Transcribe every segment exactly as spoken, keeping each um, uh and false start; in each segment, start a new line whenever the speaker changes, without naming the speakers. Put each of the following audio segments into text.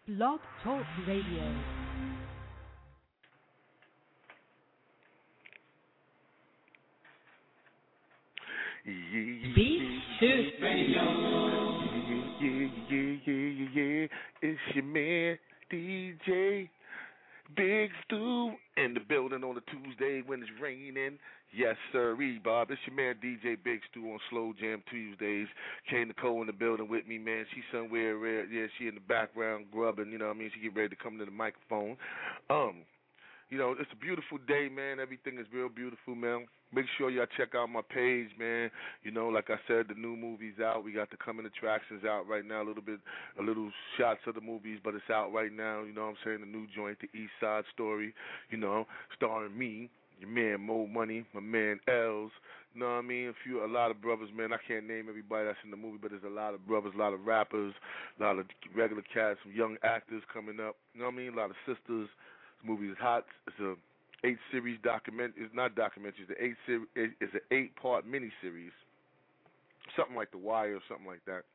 Blog Talk Radio. Beat Shoot Radio.
Yeah, yeah, yeah, yeah, yeah. It's your man, D J Big Stu, in the building on a Tuesday when it's raining. Yes, sir, Bob. It's your man, D J Big Stu, on Slow Jam Tuesdays. Kay Nicole in the building with me, man. She somewhere, uh, yeah, she in the background grubbing, you know what I mean? She get ready to come to the microphone. Um, You know, it's a beautiful day, man. Everything is real beautiful, man. Make sure y'all check out my page, man. You know, like I said, the new movie's out. We got the coming attractions out right now, a little bit, a little shots of the movies, but it's out right now. You know what I'm saying? The new joint, The East Side Story, you know, starring me, your man Mo Money, my man Els. You know what I mean? A few, a lot of brothers, man. I can't name everybody that's in the movie, but there's a lot of brothers, a lot of rappers, a lot of regular cats, some young actors coming up. You know what I mean? A lot of sisters. This movie is hot. It's a eight series document. It's not documentary. It's an eight series. It's an eight part miniseries, something like The Wire or something like that.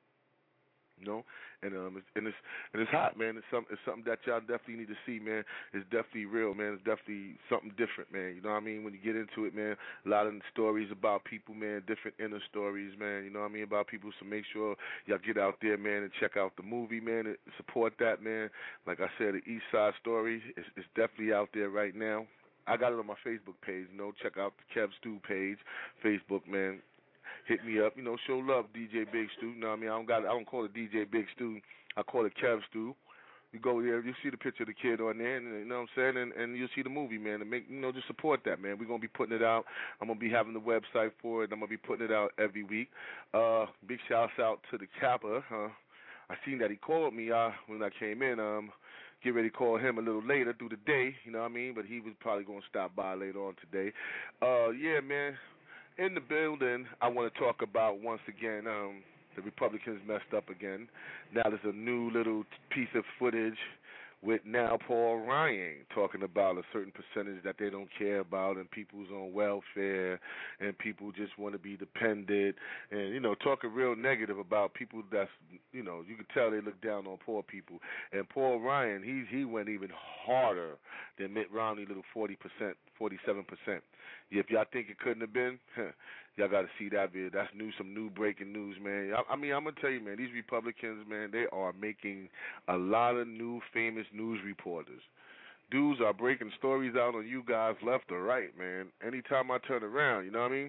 You know, and um, it's, and it's and it's hot, man. It's some, it's something that y'all definitely need to see, man. It's definitely real, man. It's definitely something different, man. You know what I mean? When you get into it, man, a lot of stories about people, man, different inner stories, man. You know what I mean, about people. So make sure y'all get out there, man, and check out the movie, man, and support that, man. Like I said, the East Side Story is it's definitely out there right now. I got it on my Facebook page. You know, check out the Kev Stew page, Facebook, man. Hit me up, you know, show love, D J Big Stu. You know what I mean? I don't got, I don't call it D J Big Stu. I call it Kev Stu. You go there, you see the picture of the kid on there, and you know what I'm saying, and, and you'll see the movie, man. And make, you know, just support that, man. We're gonna be putting it out. I'm gonna be having the website for it. I'm gonna be putting it out every week. Uh, big shouts out to the Kappa. Uh, I seen that he called me uh, when I came in. Um, get ready to call him a little later through the day. You know what I mean? But he was probably gonna stop by later on today. Uh, yeah, man. In the building, I want to talk about, once again, um, the Republicans messed up again. Now there's a new little piece of footage with now Paul Ryan talking about a certain percentage that they don't care about, and people's on welfare, and people just want to be dependent, and, you know, talking real negative about people that's, you know, you can tell they look down on poor people. And Paul Ryan, he, he went even harder than Mitt Romney, little forty percent, forty-seven percent. If y'all think it couldn't have been, huh, y'all got to see that video. That's new, some new breaking news, man. I, I mean, I'm going to tell you, man, these Republicans, man, they are making a lot of new famous news reporters. Dudes are breaking stories out on you guys left or right, man. Anytime I turn around, you know what I mean?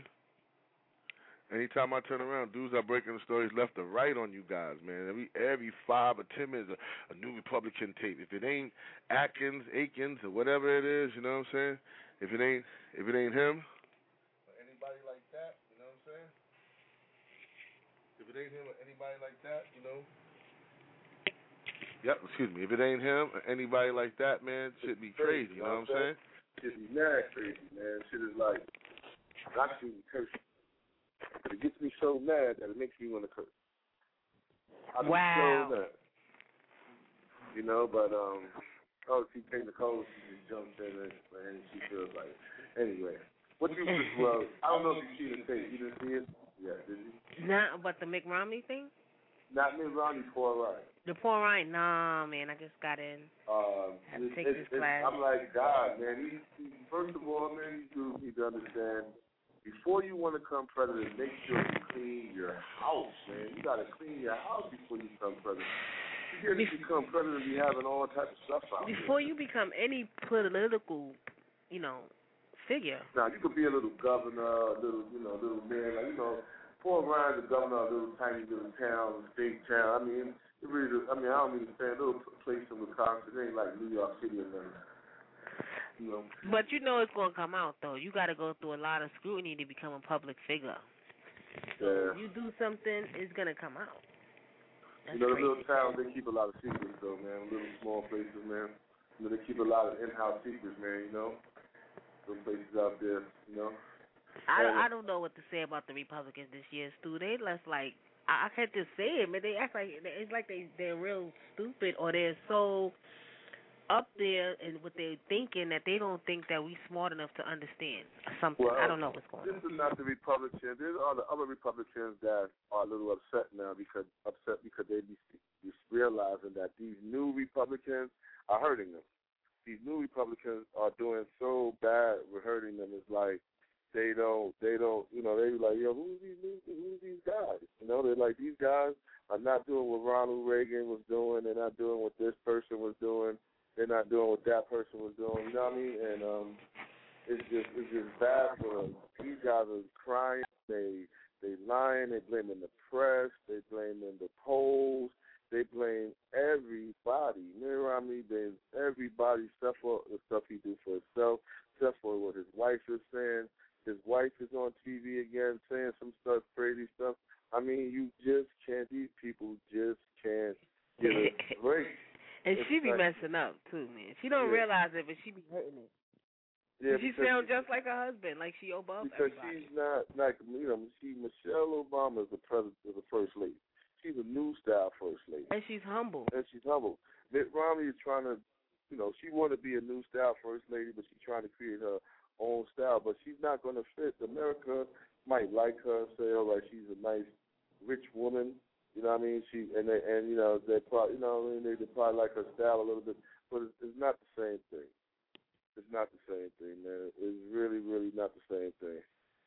Anytime I turn around, dudes are breaking the stories left or right on you guys, man. Every every five or ten minutes, a, a new Republican tape. If it ain't Atkins, Akins, or whatever it is, you know what I'm saying? If it ain't if it ain't him, or anybody like that, you know what I'm saying? If it ain't him or anybody like that, you know. Yep, excuse me. If it ain't him or anybody like that, man, shit be crazy, you know what I'm saying?
Shit be mad crazy, man. Shit is like, I should curse. But it gets me so mad that it makes me want to curse. I
Wow.
So mad. You know, but, um, oh, she came to Nicole, she just jumped in it, and she feels like, anyway. What you, well, I don't know if you see the thing. You didn't see it? Yeah, did you?
Not what, the Mitt Romney thing?
Not Mitt Romney, Paul Ryan.
The Paul Ryan? Nah, man, I just got in.
Um,
I have to
it,
take
it,
this
it,
class.
I'm like, God, man, he, he, first of all, man, you need to understand, before you want to become president, make sure you clean your house, man. You got to clean your house before you become president. You can't just become president and be having all type of stuff out
Before
there.
you become any political, you know, figure.
Now, you could be a little governor, a little, you know, little mayor, like, you know, Paul Ryan's the governor of a little tiny little town, state town. I mean, it really, I mean, I don't mean to say a little place in Wisconsin. It ain't like New York City or nothing. You know.
But you know it's going to come out, though. You got to go through a lot of scrutiny to become a public figure. So
Yeah.
if you do something, it's going to come out. That's
you know, the
crazy.
little towns, they keep a lot of secrets, though, man. Little small places, man. You know, they keep a lot of in-house secrets, man, you know. Little places out there, you know.
I, I don't know what to say about the Republicans this year, Stu. They less like, I, I can't just say it, man. They act like, it's like they, they're real stupid, or they're so up there and what they're thinking that they don't think that we smart enough to understand something.
Well,
I don't know what's going
this
on.
is not the Republicans. There are the other Republicans that are a little upset now because upset because they be, be realizing that these new Republicans are hurting them. These new Republicans are doing so bad with hurting them. It's like they don't, they don't, you know, they be like, yo, who's these, new, who's these guys? You know, they're like, these guys are not doing what Ronald Reagan was doing. They're not doing what this person was doing. They're not doing what that person was doing. You know what I mean? And um, it's just, it's just bad for them. These guys are crying. They, they lying. They blaming the press. They blaming the polls. They blame everybody. Mitt Romney blames everybody except for the stuff he do for himself, except for what his wife is saying. His wife is on T V again saying some stuff, crazy stuff. I mean, you just can't, these people just can't get a break.
And
It's
she be
like,
messing up, too, man. She don't
yeah.
realize it, but she be hurting it.
Yeah,
she sounds just like her husband, like she above
because
everybody.
she's not, like, you know, she, Michelle Obama is the president, is the first lady. She's a new style first lady.
And she's humble.
And she's humble. Mitt Romney is trying to, you know, she want to be a new style first lady, but she's trying to create her own style. But she's not going to fit. America might like her, say, all right, she's a nice, rich woman. You know what I mean? She and they, and you know they probably, you know what I mean, they, they probably like her style a little bit, but it's, it's not the same thing. It's not the same thing, man. It's really, really not the same thing.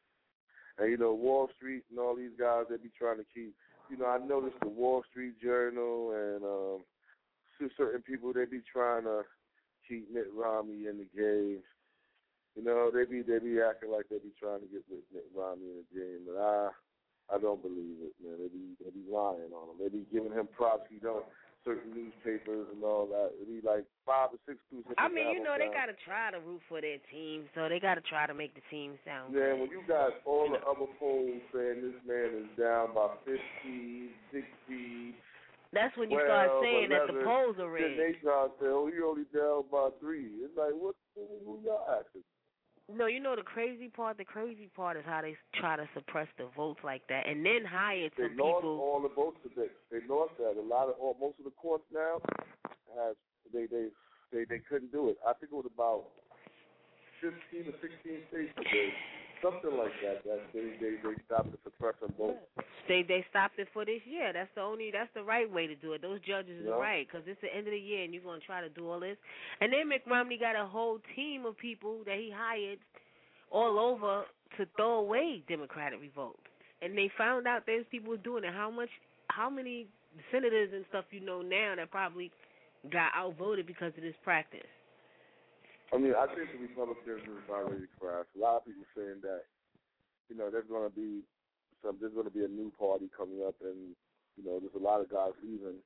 And you know, Wall Street and all these guys, they be trying to keep. You know, I noticed the Wall Street Journal and um, certain people, they be trying to keep Mitt Romney in the game. You know, they be they be acting like they be trying to get Mitt Romney in the game, but I I don't believe it, man. They be they be lying on him. They be giving him props. You know, certain newspapers and all that. It be like five or six dudes.
I mean, you know, they got to try to root for their team, so they got to try to make the team sound
yeah,
good.
when you got all the other polls saying this man is down by fifty, sixty,
that's when you
twelve,
start saying
eleven,
that the polls are
then
rigged.
they try to say, oh, he only down by three. It's like, what, who y'all asking?
No, you know the crazy part? The crazy part is how they try to suppress the votes like that and then hire
They
some
lost
people.
all the votes today. They lost that. A lot of, all, most of the courts now have, they, they, they, they couldn't do it. I think it was about fifteen or sixteen states today, something like that, that they, they, they stopped the suppressing votes.
They they stopped it for this year. That's the only. That's the right way to do it. Those judges
Yeah.
are right because it's the end of the year and you're gonna try to do all this. And then Mitt Romney got a whole team of people that he hired all over to throw away Democratic revolt. And they found out there's people doing it. How much? How many senators and stuff you know now that probably got outvoted because of this practice?
I mean, I think the Republicans is already crashed. A lot of people saying that, you know, there's going to be some, there's going to be a new party coming up, and you know, there's a lot of guys leaving.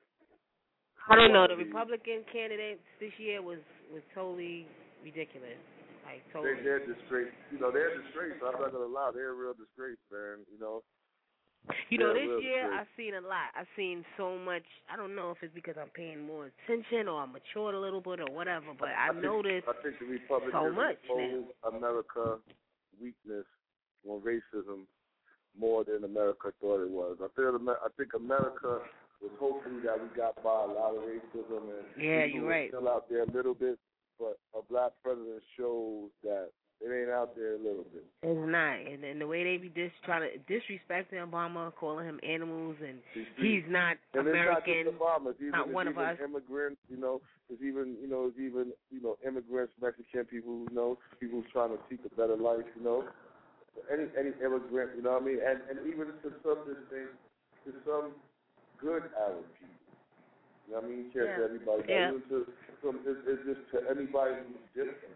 I don't know. The Republican candidates this year was was totally ridiculous. Like totally.
They, they're disgrace. You know, they're disgrace. I'm not going to lie. They're a real disgrace, man. You know.
You know,
They're
this year
disgrace.
I've seen a lot. I've seen so much. I don't know if it's because I'm paying more attention or I matured a little bit or whatever, but I,
I think,
noticed
I think the Republicans
so much
expose America weakness on racism more than America thought it was. I feel I think America was hoping that we got by a lot of racism and
yeah,
people
you're
were
right.
still out there a little bit, but a black president shows that it ain't out there a little bit.
It's not, and, and the way they be dis trying to disrespecting Obama, calling him animals, and he's not
and
American,
it's not just Obama. It's even,
not
it's
one
even
of us.
immigrants, you know. There's even, you know, it's even, you know, immigrants, Mexican people, you know, people who's trying to seek a better life, you know. Any any immigrant, you know what I mean? And and even to some extent, to some good Arab people. You know what I mean? Can't
Yeah.
to everybody.
Yeah.
Even to some, it's, it's just to anybody who's different.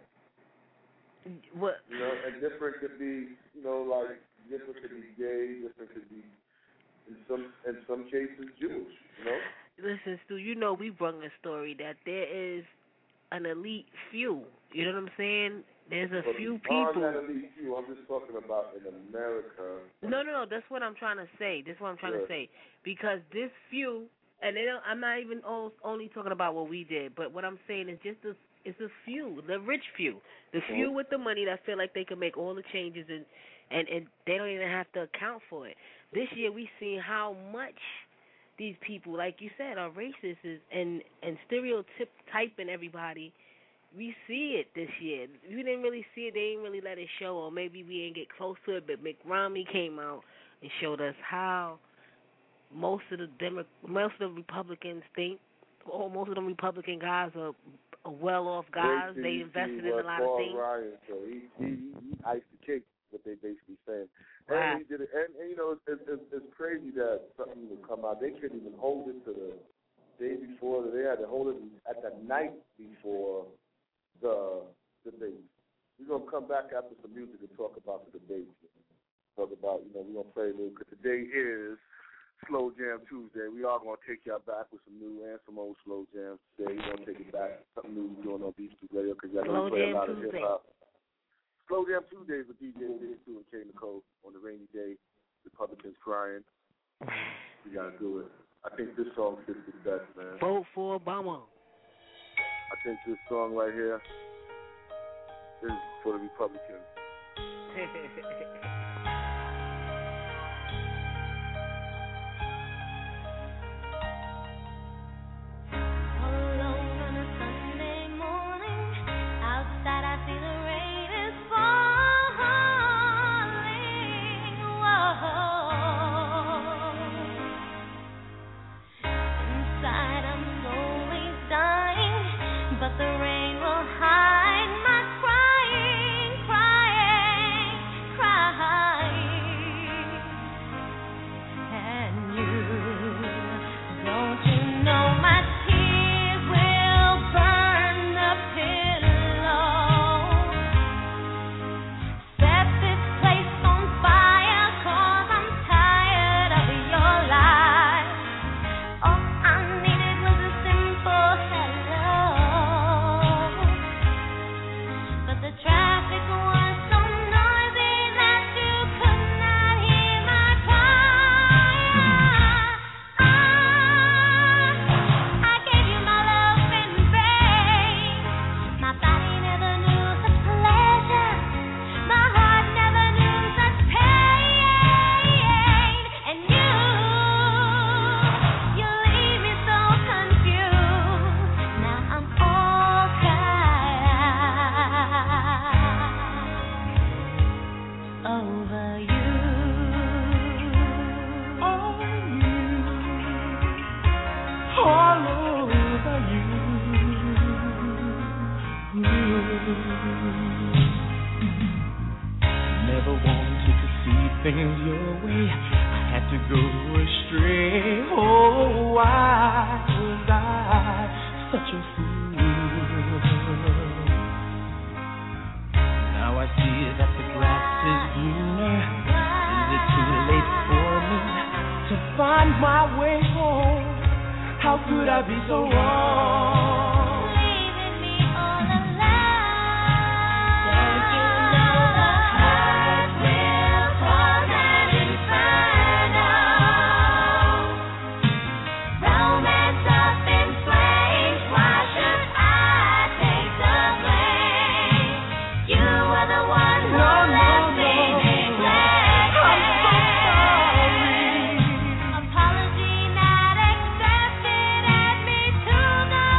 What?
You know, and different could be, you know, like different could be gay, different could be, in some in some cases, Jewish. You know.
Listen, Stu, you know we brought a story that there is an elite few. You know what I'm saying? There's a
but
few
beyond
people.
that elite few, I'm just talking about in America.
No, no, no. That's what I'm trying to say. That's what I'm trying
Yeah.
to say. Because this few, and they don't, I'm not even all, only talking about what we did, but what I'm saying is just a, it's a few, the rich few, the few
Mhm.
with the money that feel like they can make all the changes and, and, and they don't even have to account for it. This year we seen how much these people, like you said, are racist and and stereotyping everybody. We see it this year. We didn't really see it. They didn't really let it show, or maybe we didn't get close to it. But Mitt Romney came out and showed us how most of the Demo- most of the Republicans think, or most of the Republican guys are, are well-off guys.
Basically,
they invested
he
in a
was
lot
Paul
of things.
Ryan, so he, he, he iced the cake, what they basically saying.
Wow.
And he did it. And, and you know, it's, it's, it's crazy that something would come out. They couldn't even hold it to the day before. They had to hold it at the night before the debate. We're going to come back after some music and talk about the debate. Talk about, you know, we're going to play a little, because today is Slow Jam Tuesday. We are going to take y'all back with some new and some old Slow Jams today. We're going to take it back, something new we're doing on Beach Street Radio, because y'all know we play a lot of hip-hop. Slow Jam Tuesdays with D J Big Two and K Nicole on the rainy day. Republicans crying. We got to do it. I think this song fits the best, man.
Vote for Obama.
I think this song right here is for the Republicans.
The rain will hide my crying, crying, crying. And you, don't you know my tears will burn the pillow? Set this place on fire, 'cause I'm tired of your lies. All I needed was a simple hello. The traffic was so noisy that you could not hear my cry. I, I gave you my love in vain. My body never knew such pleasure. My heart never knew such pain. And you, you leave me so confused. Now I'm all over you, oh you, all over you.
Never wanted to see things your way. I had to go astray. Oh, why was I such a fool? Now I see that the grass is greener. Is it too late for me to find my way home? How could I be so wrong?
Leaving me all alone.
Don't you know the
heart will cause an inferno? Romance up in flames. Why should I take the blame? You were the one who left me neglected. Apology not accepted. Add me to the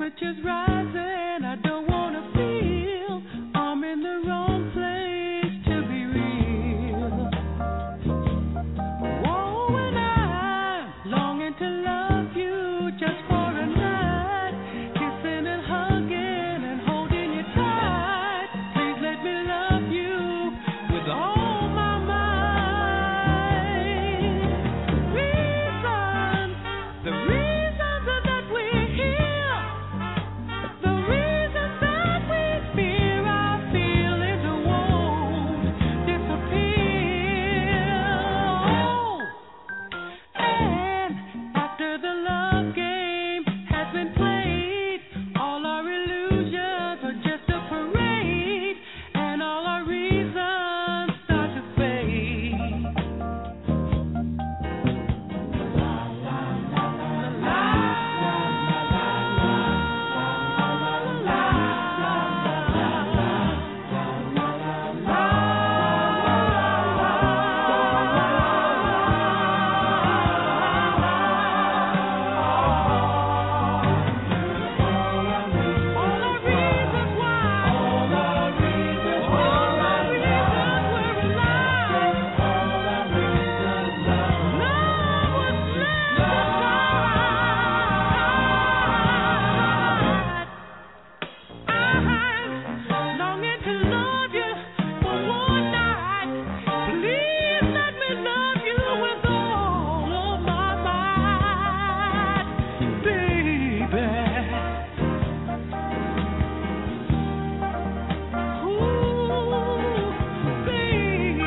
temperature's rising. I don't wanna feel I'm in the wrong place to be real. Oh, and I'm longing to love you just for a night, kissing and hugging and holding you tight. Please let me love you with all my might. Reasons, the reasons that we're here, the reasons that we fear our feelings won't disappear. Oh, and after the love game has been played, all our illusions are just a parade, and all our reasons start to fade. All our reasons why, all our reasons, all our reasons we're alive, all our reasons love, love was left aside. I'm longing to love you for one night. Please let me love you with all of my might, baby. Ooh, baby.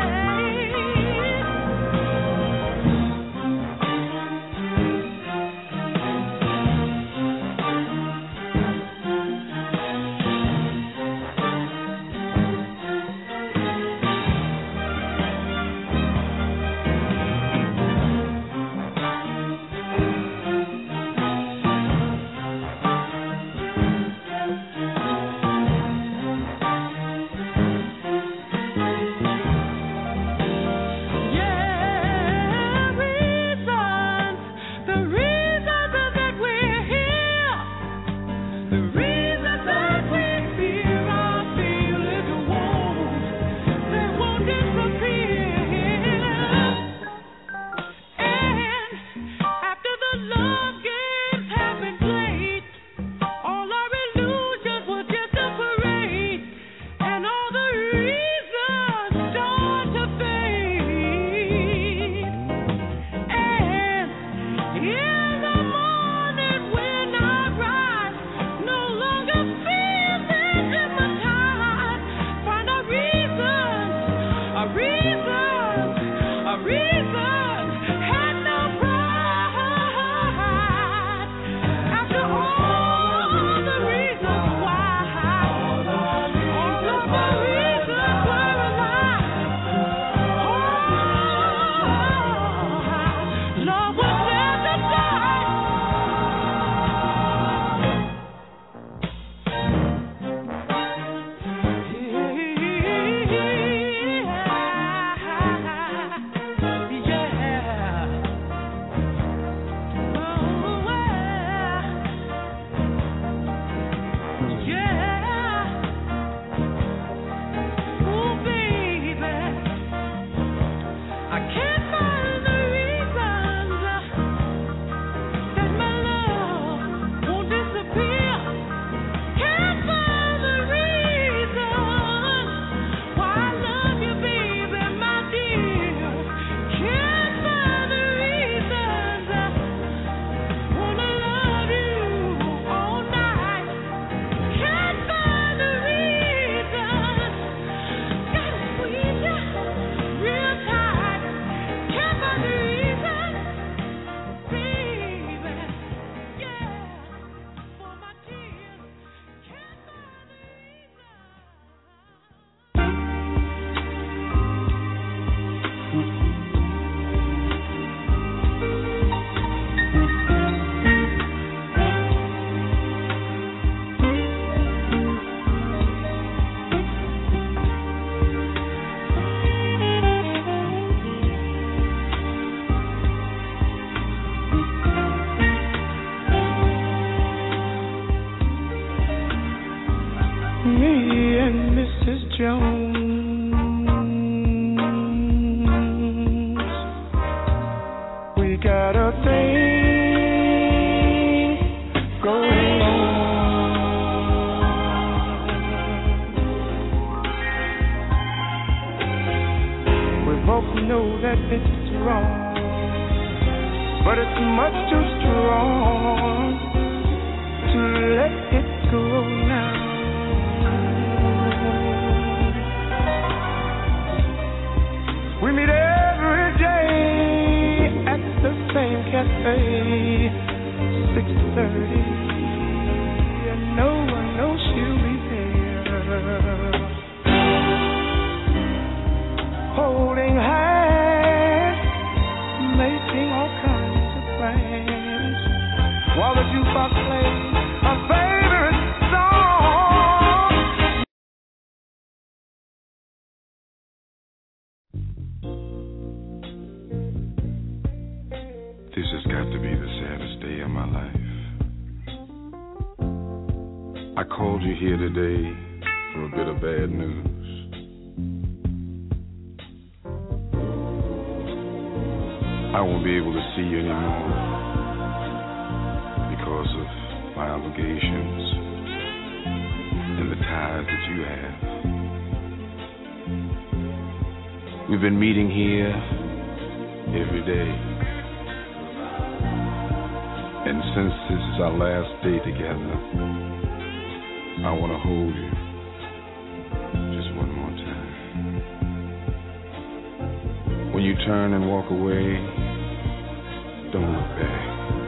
Yeah, reasons, the reasons that we're here, the reasons that we fear our feelings won't, they won't disappear. And after the love games have been played, all our illusions were just a parade, and all the reasons start to fade. And in the morning when I rise, no longer me and Missus Jones, we got a thing going on. We both know that it's wrong, but it's much too strong to let it go now. We meet every day at the same cafe, six thirty, and no one knows she'll be there. Holding hands, making all kinds of plans, while the jukebox plays our favorite song.
This has got to be the saddest day of my life. I called you here today for a bit of bad news. I won't be able to see you anymore because of my obligations and the ties that you have. We've been meeting here every day. And since this is our last day together, I want to hold you just one more time. When you turn and walk away, don't look back.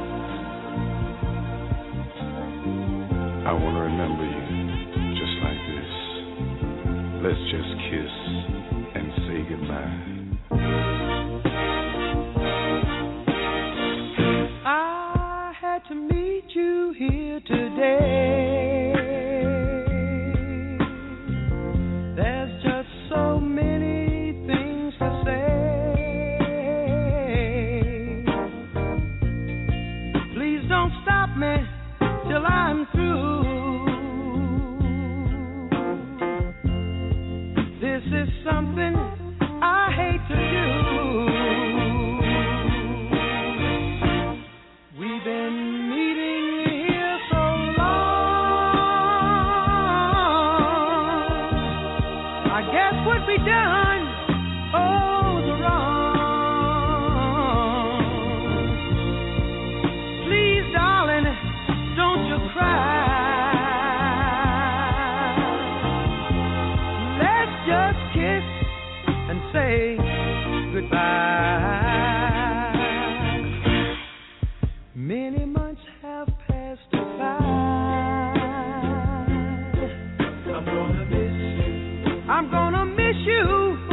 I want to remember you just like this. Let's just kiss and say goodbye.
I had to meet you here today. There's just so many things to say. Please don't stop me till I'm through. This is something I hate to do. We've been meeting here so long. I guess what we done, oh, the wrong. Please, darling, don't you cry. Let's just kiss and say goodbye. Many months have passed by. I'm gonna miss you. I'm gonna miss you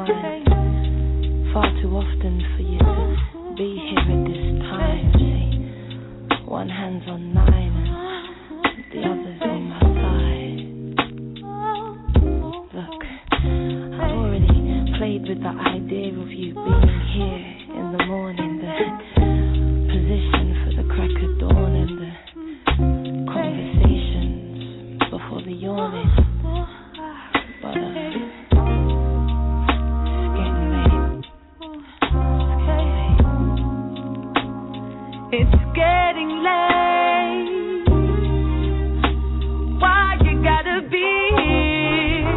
mine. Far too often for you to be here at this time. See, one hand's on nine and the other's on my side. Look, I've already played with the idea of you being here in the morning, the position for the crack of dawn and the conversations before the yawning. But uh, it's getting late. Why you gotta be here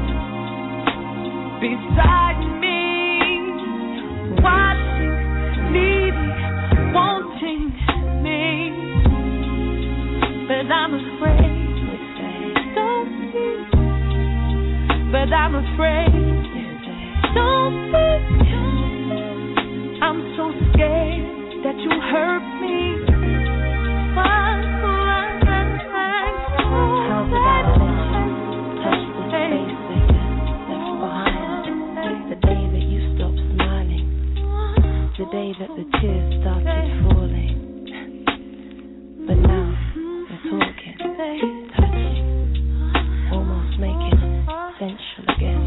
beside me, watching, needing, wanting me? But I'm afraid you say, don't be. But I'm afraid you say, don't be. I'm so scared that you hurt me. How could I let you touch the space that you left behind? The day that you stopped smiling, the day that the tears started falling. But now we're talking, touching, almost making sensual again.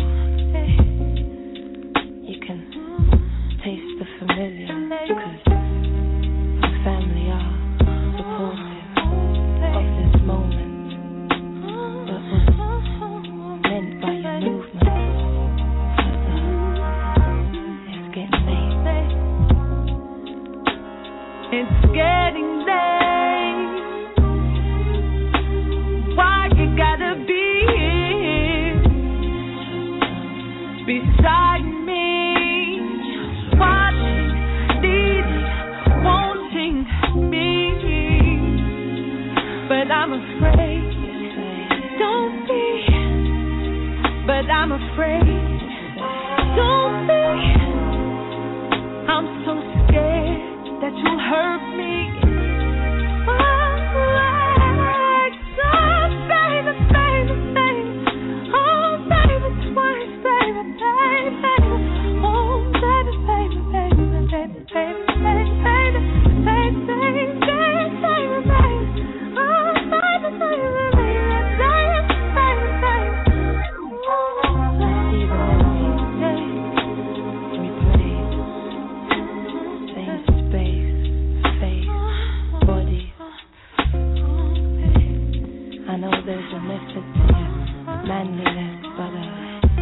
You can taste the familiar, 'cause family are supportive of this moment, but what's meant by your movement, it's getting late. It's getting late. Why you gotta be here beside me, watching, needing, wanting me? But I'm afraid, don't be. But I'm afraid, don't be. I'm so scared that you'll hurt me. Oh, baby, baby, baby. Oh, baby, twice, baby, baby, baby. Oh, baby, baby, baby, baby, baby, baby, baby, baby, baby, baby, baby. Oh, baby, baby, baby, baby, baby, baby. See the replayed, same space, face, body. I know there's a method to your manliness, but uh,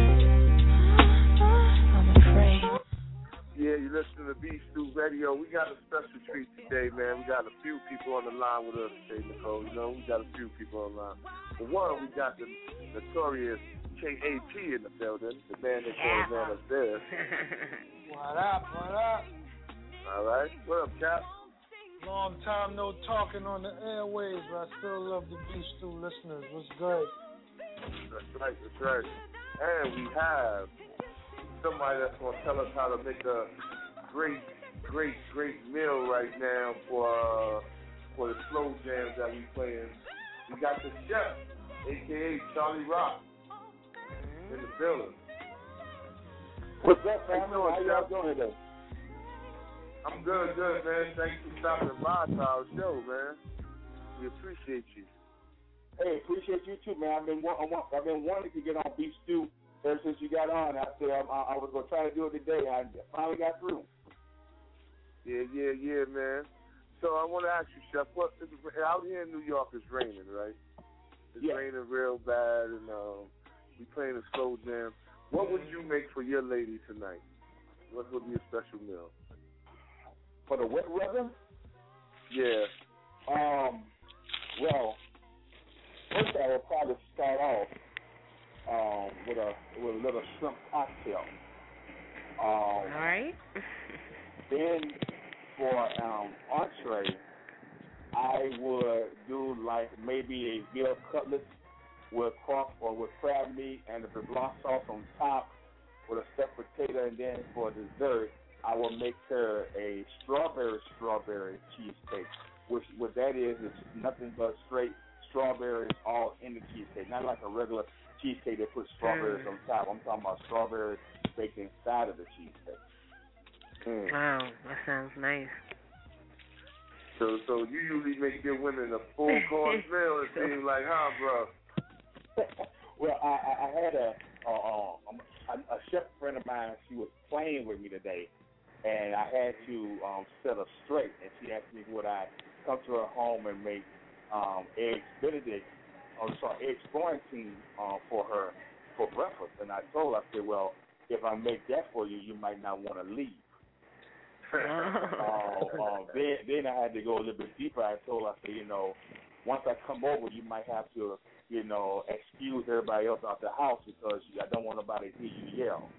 I'm afraid.
Yeah, you listen to B Stew Radio. We got a special treat today, man. We got a few people on the line with us today, Nicole. You know, we got a few people on the line. For one, we got the notorious K A P in the building, the man that called man up there.
What up, what up?
All right. What up, Cap?
Long time no talking on the airwaves, but I still love the B Stew listeners. What's good?
That's right, that's right. And we have somebody that's going to tell us how to make a great, great, great meal right now for uh, for the slow jams that we playing. We got the chef, a k a. Charlie Rock, in the building.
What's up, family?
How
How y'all doing today?
I'm good, good, man. Thanks for stopping by to our show, man. We appreciate you.
Hey, appreciate you too, man. I've been I've been wanting to get on Beef Stew ever since you got on. I said I, I was gonna try to do it today. I finally got through.
Yeah, yeah, yeah, man. So I want to ask you, Chef, what is, out here in New York it's raining, right? It's
yeah.
raining real bad, and um, we playing a slow jam. What would you make for your lady tonight? What would be a special meal?
For the wet weather?
Yeah.
Um. Well, first I will probably start off um, with a with a little shrimp cocktail. Um,
All right.
Then for um, entree, I would do like maybe a veal cutlet with cross or with crab meat and the blanc sauce on top with a stuffed potato, and then for dessert, I will make her a strawberry strawberry cheesecake. Which what that is is nothing but straight strawberries all in the cheesecake, not like a regular cheesecake they put strawberries mm. on top. I'm talking about strawberries baked inside of the cheesecake.
Mm. Wow, that sounds nice.
So, so you usually make your women a full course meal. It seems like, huh, bro?
Well, I, I, I had a, a, a a chef friend of mine. She was playing with me today, and I had to um, set her straight. And she asked me would I come to her home and make um, eggs Benedict, or sorry, eggs Florentine uh, for her for breakfast. And I told her, I said, well, if I make that for you, you might not want to leave. uh, uh, then, then I had to go a little bit deeper. I told her, I said, you know, once I come over, you might have to, you know, excuse everybody else out the house because I don't want nobody to hear you yell.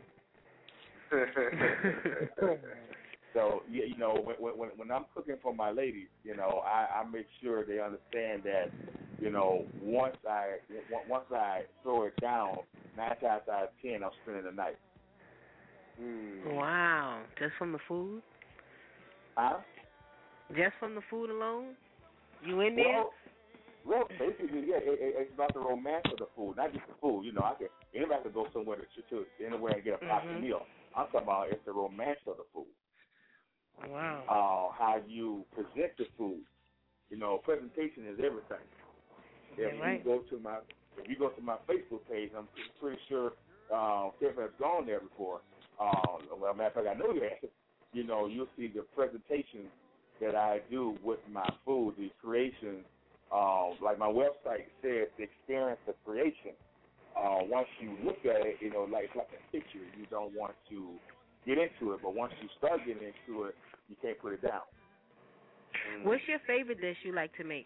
So, you know, when, when when I'm cooking for my ladies, you know, I, I make sure they understand that, you know, once I once I throw it down, nine times out of ten, I'm spending the night.
Mm. Wow, just from the food?
Huh?
Just from the food alone? You in there?
Well, well basically, yeah, it, it, it's about the romance of the food, not just the food. You know, I can anybody can go somewhere to, to anywhere and get a popular mm-hmm. meal. I'm talking about it's the romance of the food.
Wow.
Uh, how you present the food. You know, presentation is everything. If
yeah, right.
you go to my if you go to my Facebook page, I'm pretty sure uh, Tiff has gone there before. Uh, well, matter of fact, I know you have. You know, you'll see the presentation that I do with my food, the creation. Uh, like my website says, the experience of creation. Uh, once you look at it, you know, like it's like a picture. You don't want to get into it, but once you start getting into it, you can't put it down.
Mm. What's your favorite dish you like to make?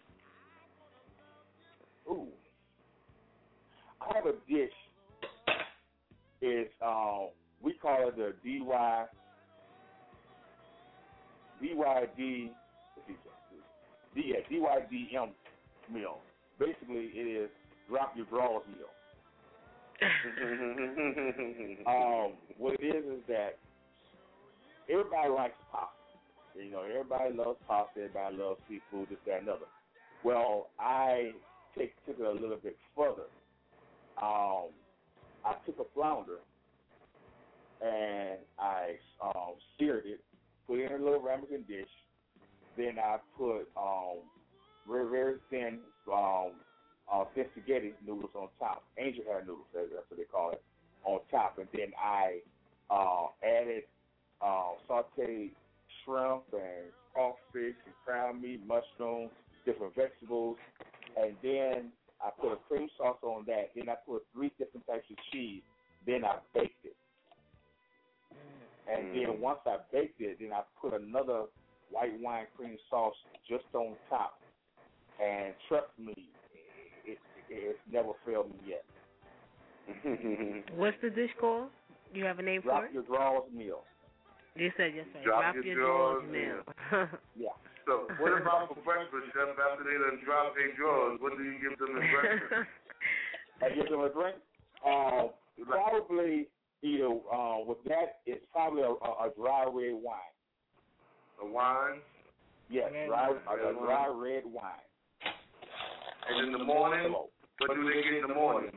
Ooh, I have a dish. It's uh, we call it the D Y D Y D D yeah, D Y D M meal. Basically, it is drop your drawers meal. um, what it is is that everybody likes pasta. You know, everybody loves pasta. Everybody loves seafood, this, that, and other. Well, I take took it a little bit further. Um, I took a flounder and I um, seared it, put it in a little ramekin dish. Then I put um, very, very thin, um, uh, thin spaghetti noodles on top, angel hair noodles, that's what they call it, on top. And then I uh, added uh, sauteed shrimp and crawfish and crab meat, mushrooms, different vegetables. And then I put a cream sauce on that. Then I put three different types of cheese. Then I baked it. And then once I baked it, then I put another white wine cream sauce just on top. And trust me, it, it, it's never failed me yet.
What's the dish called? You have a name
Drop
for it?
your drawers meal.
You said yes, right.
Drop,
Drop
your,
your
drawers,
drawers meal.
Yeah.
So what about for breakfast, Chef? After they done drop their drawers, what do you give them as breakfast?
I give them a drink? Uh, probably either uh, with that, it's probably a, a, a dry red wine.
A wine?
Yes,
red
dry,
wine.
a, a dry red wine.
And in the morning, what do they get in the morning?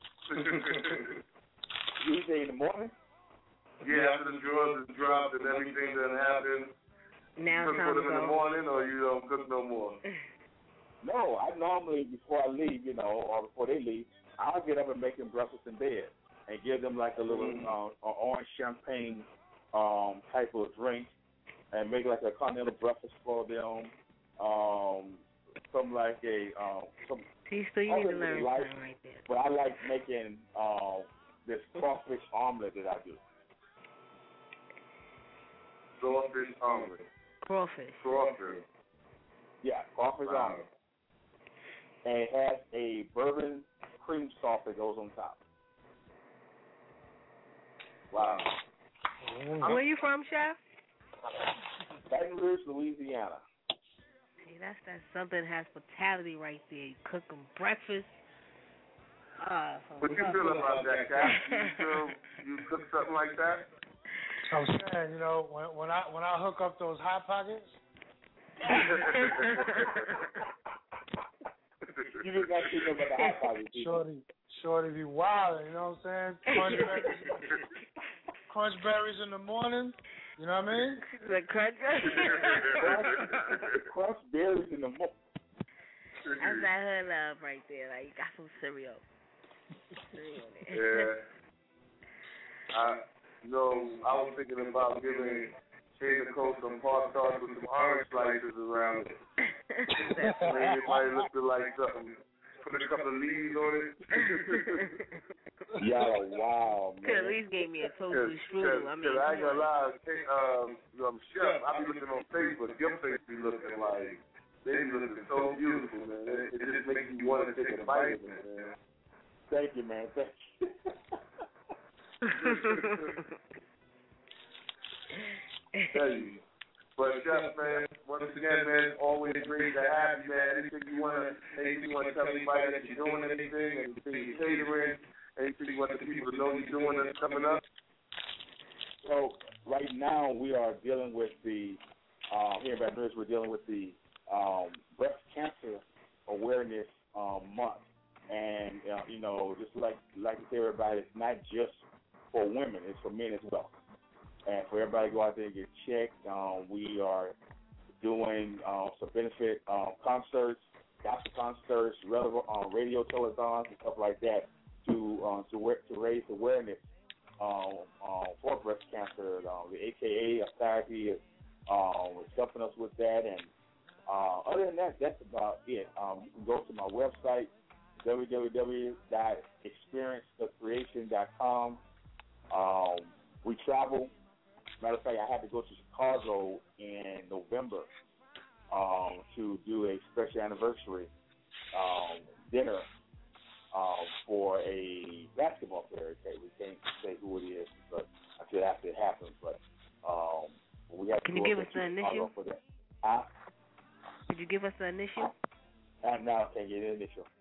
You say in the morning?
Yeah, after the drawers is dropped and everything done happened.
Now
you cook for them in the morning, or you don't cook no more?
No, I normally, before I leave, you know, or before they leave, I'll get up and make them breakfast in bed and give them like a little mm. uh, orange champagne um, type of drink and make like a continental breakfast for them. Um, something like a um, some.
See, so you need to learn
like,
something right there.
But I like making uh, this crawfish omelet that I do.
Crawfish omelet.
Crawfish.
Crawfish.
Yeah, crawfish wow. omelet. And it has a bourbon cream sauce that goes on top. Wow.
Mm. Where are you from, Chef?
Baton Rouge, Louisiana.
See, that's that Southern hospitality right there. You cook them breakfast. Uh,
what you feel about that, Cap? You feel you cook something like that?
I'm saying, you know, when, when I when I hook up those hot pockets.
You did not see them about the hot pockets.
Shorty, Shorty be wild. You know what I'm saying? Crunch berries, crunch berries in the morning. You know what I mean?
The crunch berries.
Crunch berries in the morning.
That's that hood love right there. Like, you got some cereal. cereal there.
Yeah. I, you know, I was thinking about giving Shade the Coast some Pop Tarts with some orange slices around it. Maybe it might look like something. Put a couple of leaves on it.
Yo, wow, man.
Could at least gave me a tofu strudel. I mean,
I ain't gonna lie, um, um, Chef, I be looking on Facebook. Your face be looking like, they be looking so beautiful, man. It, it just makes you want to take a bite of it, man.
Thank you, man. Thank you.
Tell you. But Chef, man, once again, man, always great to have you, man. Anything you wanna, anything you wanna tell anybody that you're doing, anything, anything you're catering, anything you want the people to know you're doing that's coming up.
So right now we are dealing with the uh, here in Baton Rouge, we're dealing with the um, breast cancer awareness um, month, and uh, you know, just like like to tell everybody, it's not just for women; it's for men as well. And for everybody to go out there and get checked, um, we are doing uh, some benefit um, concerts, gospel concerts, relevant, uh, radio telethons, and stuff like that to uh, to, to raise awareness um, uh, for breast cancer. Um, the A K A Society is um, helping us with that. And uh, other than that, that's about it. Um, you can go to my website, w w w dot experience the creation dot com. Um, we travel. Matter of fact, I had to go to Chicago in November um, to do a special anniversary um, dinner um, for a basketball player. Okay, we can't say who it is, but until after it happens. But um, we have to
Can
go
you give
to
us the
Chicago
initial?
for that. Huh?
Could you give us the initial?
Uh, no, I can't get the initial.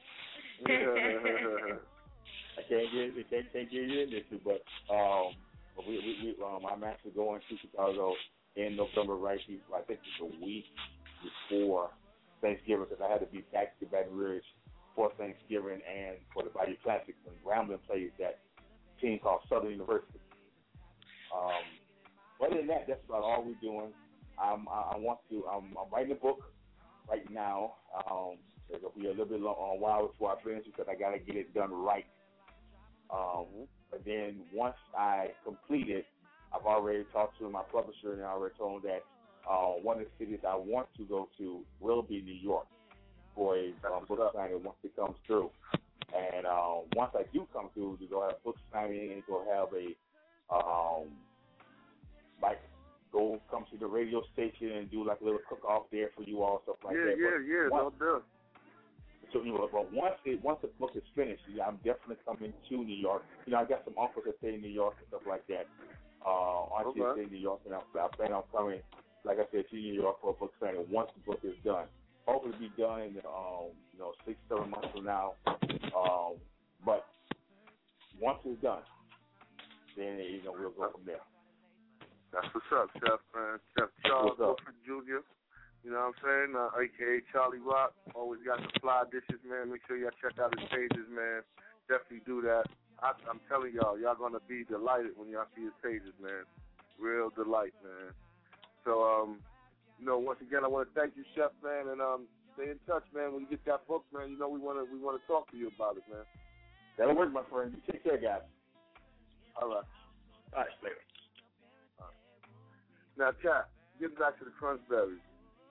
I can't get I can't, can't get the initial, but. Um, But we, we, we, um, I'm actually going to Chicago in November, right? I think it's a week before Thanksgiving, because I had to be back to Baton Rouge for Thanksgiving and for the Bayou Classic when Grambling plays that team called Southern University. Um, other than that, that's about all we're doing. Um, I, I want to. Um, I'm writing a book right now. Um, it'll be a little bit long, a while before I finish because I got to get it done right. Um, But then once I complete it, I've already talked to my publisher and I already told him that uh, one of the cities I want to go to will be New York for a uh, book signing once it comes through. And uh, once I do come through, to go have a book signing and go have a, um, like, go come to the radio station and do like a little cook-off there for you all, stuff like
yeah,
that.
Yeah,
but
yeah, yeah, no doubt.
So, you know, but once it once the book is finished, yeah, I'm definitely coming to New York. You know, I got some uncles that stay in New York and stuff like that. Uh, aunties
okay.
stay in New York, and I, I plan on coming, like I said, to New York for a book signing once the book is done. Hopefully, it'll be done in um, you know six, seven months from now. Um, but once it's done, then you know we'll go from there.
That's what's up, Chef, man. Chef Charles Wilford Junior You know what I'm saying? Uh, A K A Charlie Rock. Always got the fly dishes, man. Make sure y'all check out his pages, man. Definitely do that. I, I'm telling y'all, y'all going to be delighted when y'all see his pages, man. Real delight, man. So, um, you know, once again, I want to thank you, Chef, man, and um, stay in touch, man. When you get that book, man, you know we want to we want to talk to you about it, man.
That'll work, my friend. You take care, guys.
All right.
All right, later.
All right. Now, Chad, get back to the crunch berries.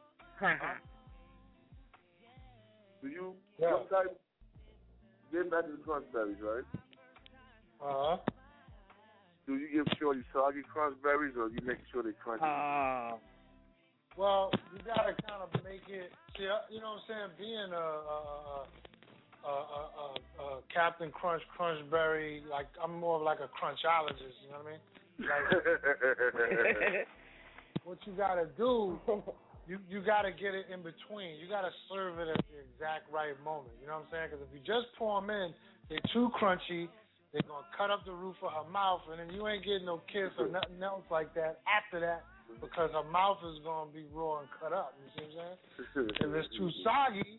Do you
yeah.
sometimes get back to the crunch berries, right?
Uh huh.
Do you give Shorty soggy crunch berries, or you make sure they crunchy?
Uh, well, you gotta kind of make it. See, you know what I'm saying? Being a, a, a, a, a, a Captain Crunch Crunchberry, like I'm more of like a crunchologist. You know what I mean? Like, what you gotta do. You you got to get it in between. You got to serve it at the exact right moment. You know what I'm saying? Because if you just pour them in, they're too crunchy. They're going to cut up the roof of her mouth, and then you ain't getting no kiss or nothing else like that after that because her mouth is going to be raw and cut up. You see what I'm saying? If it's too soggy,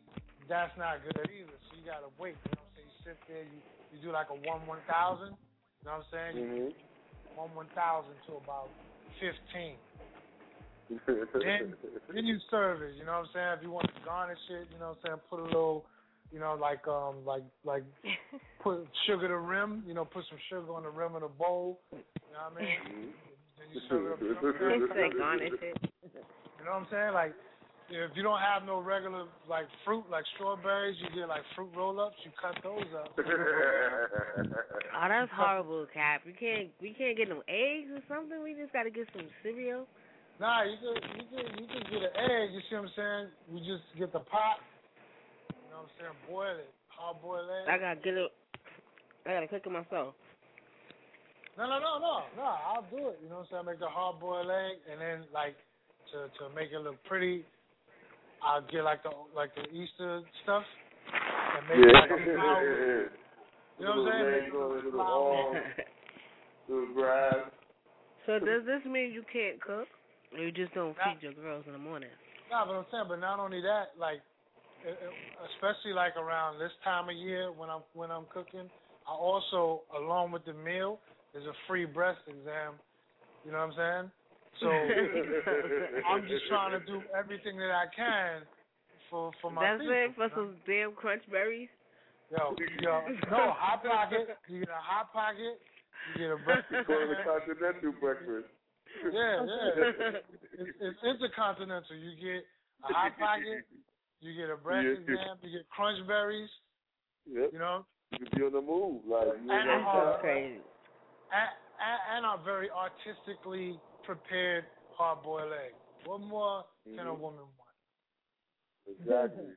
that's not good either. So you gotta wait. You know what I'm saying? You sit there, you, you do like a one one thousand. You know what I'm saying?
Mm-hmm.
One one thousand to about fifteen. then, then you serve it. You know what I'm saying? If you want to garnish it, you know what I'm saying? Put a little, you know, like um, like like put sugar to rim. You know, put some sugar on the rim of the bowl. You know what I mean?
Mm-hmm.
Then you serve it up. You know what I'm saying?
Say garnish it.
You know what I'm saying? Like, if you don't have no regular, like, fruit, like strawberries, you get, like, fruit roll-ups, you cut those up.
Oh, that's horrible, Cap. We can't we can't get no eggs or something? We just got to get some cereal?
Nah, you can, you can, you can get an egg, you see what I'm saying? We just get the pot, you know what I'm saying, boil it, hard-boiled egg.
I got to get it. I got to cook it myself.
No, no, no, no, no, I'll do it, you know what I'm saying? I make the hard-boiled egg, and then, like, to, to make it look pretty, I'll get like the like the Easter stuff and make
yeah.
it like a flower. You know what I'm saying? Make it
Little
flower.
little grass.
So does this mean you can't cook, or you just don't feed your girls in the morning?
No, but I'm saying, but not only that, like, it, it, especially like around this time of year when I'm when I'm cooking, I also, along with the meal, there's a free breast exam. You know what I'm saying? So I'm just trying to do everything that I can for for my
That's
people.
it for some damn crunch berries.
Yo, yo, no hot pocket. You get a hot pocket. You get a breakfast.
Call it a continental breakfast.
Yeah, yeah. It's, it's intercontinental. You get a hot pocket. You get a breast
Yeah.
exam. You get crunch berries.
Yep.
You know.
You can be on the move, like. You
And,
know,
uh,
crazy.
And, and, and a very artistically prepared hard-boiled egg. What more mm-hmm. can a woman want?
Exactly.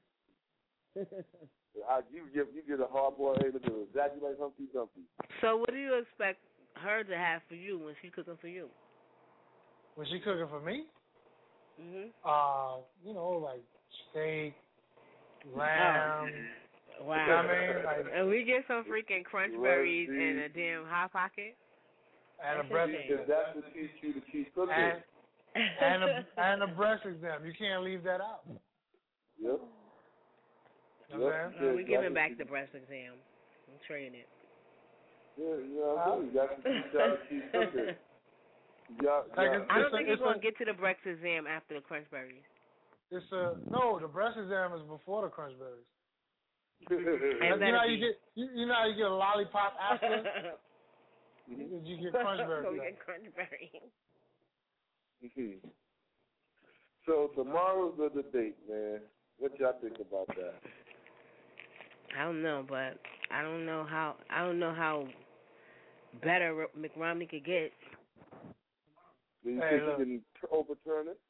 I, you get you get a hard-boiled egg that looks exactly like Humpty Dumpty.
So what do you expect her to have for you when she's cooking for you?
When she cooking for me?
Mhm.
Uh, you know, like steak, lamb.
Oh. Wow.
You know what I mean? Like,
and we get some freaking crunch berries and a damn hot pocket.
And a breast
exam. That's what teach you to keep cooking.
And, and, a, and a breast exam. You can't leave that out.
Yep.
You know
yep.
No, we're giving back the breast exam. I'm trading it.
Yeah, you know what I mean? That's what you got to keep cooking. Yeah,
like
yeah.
I don't think
it's
you're going to get to the breast exam after the crunch berries.
It's a, no, the breast exam is before the crunch berries.
And
you know how you get, you, you know how you get a lollipop after?
Mm-hmm.
You get crunch berries.
Go get crunch berries.
Mm-hmm. So tomorrow's the debate, man. What y'all think about that?
I don't know, but I don't know how I don't know how better Mitt Romney could get.
Do you
Hey,
think
look.
he can overturn it?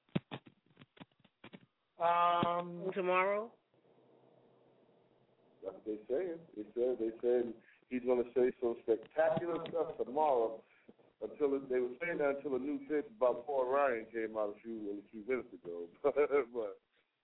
Um,
Tomorrow?
That's what they saying. They said they said he's going to say some spectacular stuff tomorrow. Until it, they were saying that until a new tape about Paul Ryan came out a few a few minutes ago. but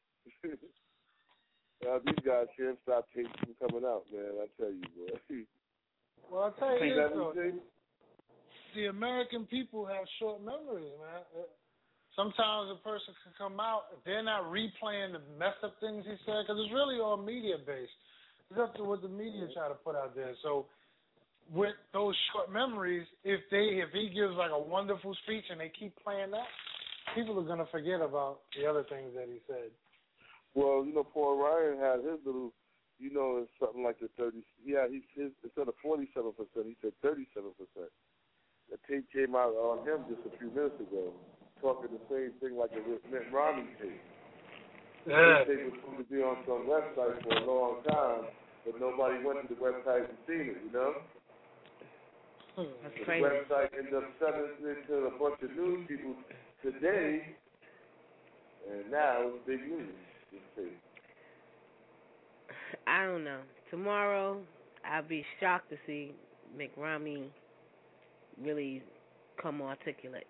now these guys can't stop tapes from coming out, man. I tell you, boy.
well, I'll tell you
Is
this,
that
though.
what you think?
The American people have short memories, man. Sometimes a person can come out, they're not replaying the messed up things he said, because it's really all media-based. It's up to what the media try to put out there. So with those short memories, if they if he gives like a wonderful speech and they keep playing that, people are going to forget about the other things that he said.
Well, you know, Paul Ryan had his little, you know, it's something like the thirty. Yeah, he his instead of forty-seven percent, he said thirty-seven percent. The tape came out on him just a few minutes ago, talking the same thing like the Mitt Romney tape.
Yeah.
The tape was supposed to be on some website for a long time, but nobody went to the website and seen it, you know?
That's
The
crazy.
website ended up sending it to a bunch of news people today, and now it's big news. This tape.
I don't know. Tomorrow, I'll be shocked to see Mitt Romney really come articulate.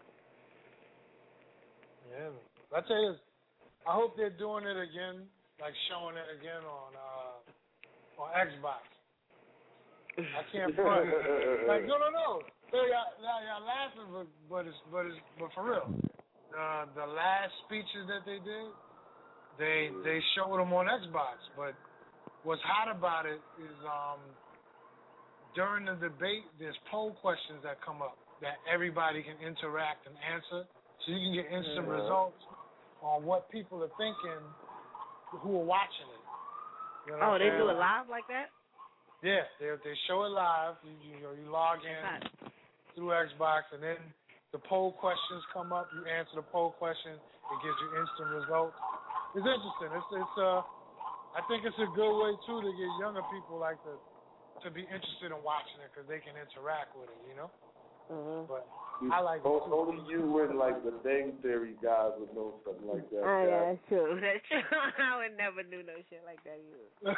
Yeah. I tell you, I hope they're doing it again, like showing it again on uh, on Xbox. I can't front. Like no, no, no. Hey, y'all, y'all, y'all laughing, but but it's but it's but for real. Uh, the last speeches that they did, they they show them on Xbox. But what's hot about it is um, during the debate, there's poll questions that come up that everybody can interact and answer, so you can get instant
Yeah.
results on what people are thinking who are watching it. You know
Oh,
what
they
I'm
do
saying?
it live like that?
Yeah, they they show it live. You you know you log in through Xbox, and then the poll questions come up. You answer the poll question. It gives you instant results. It's interesting. It's it's uh I think it's a good way too to get younger people like to to be interested in watching it because they can interact with it. You know.
Mm-hmm.
But I like it
O-
too.
Only you and like the Bang Theory guys would know something like that.
Oh, yeah,
guys.
that's true. That's true. I would never do no shit like that either.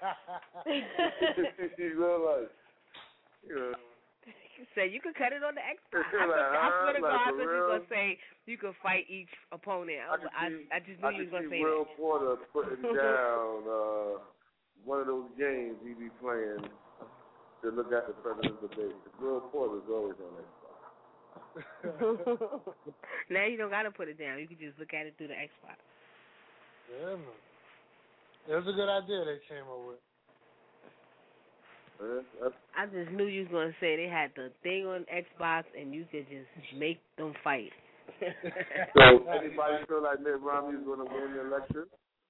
You know, like, you know.
You say you could cut it on the Xbox. I,
Like,
thought- I swear to
like,
God, I
for
thought you was
real?
gonna say you could fight each opponent. I,
I, could
I,
see,
I just knew
I
you was
could
gonna
see
say
Will
that.
Porter putting down uh, one of those games he be playing to look at the president's debate. Will Porter's always on Xbox.
Now you don't gotta put it down. You can just look at it through the Xbox.
Yeah, man. It was a good idea they came up with.
Yeah, that's,
I just knew you was gonna say they had the thing on Xbox and you could just make them fight.
so, anybody feel like Mitt Romney's going to win the election?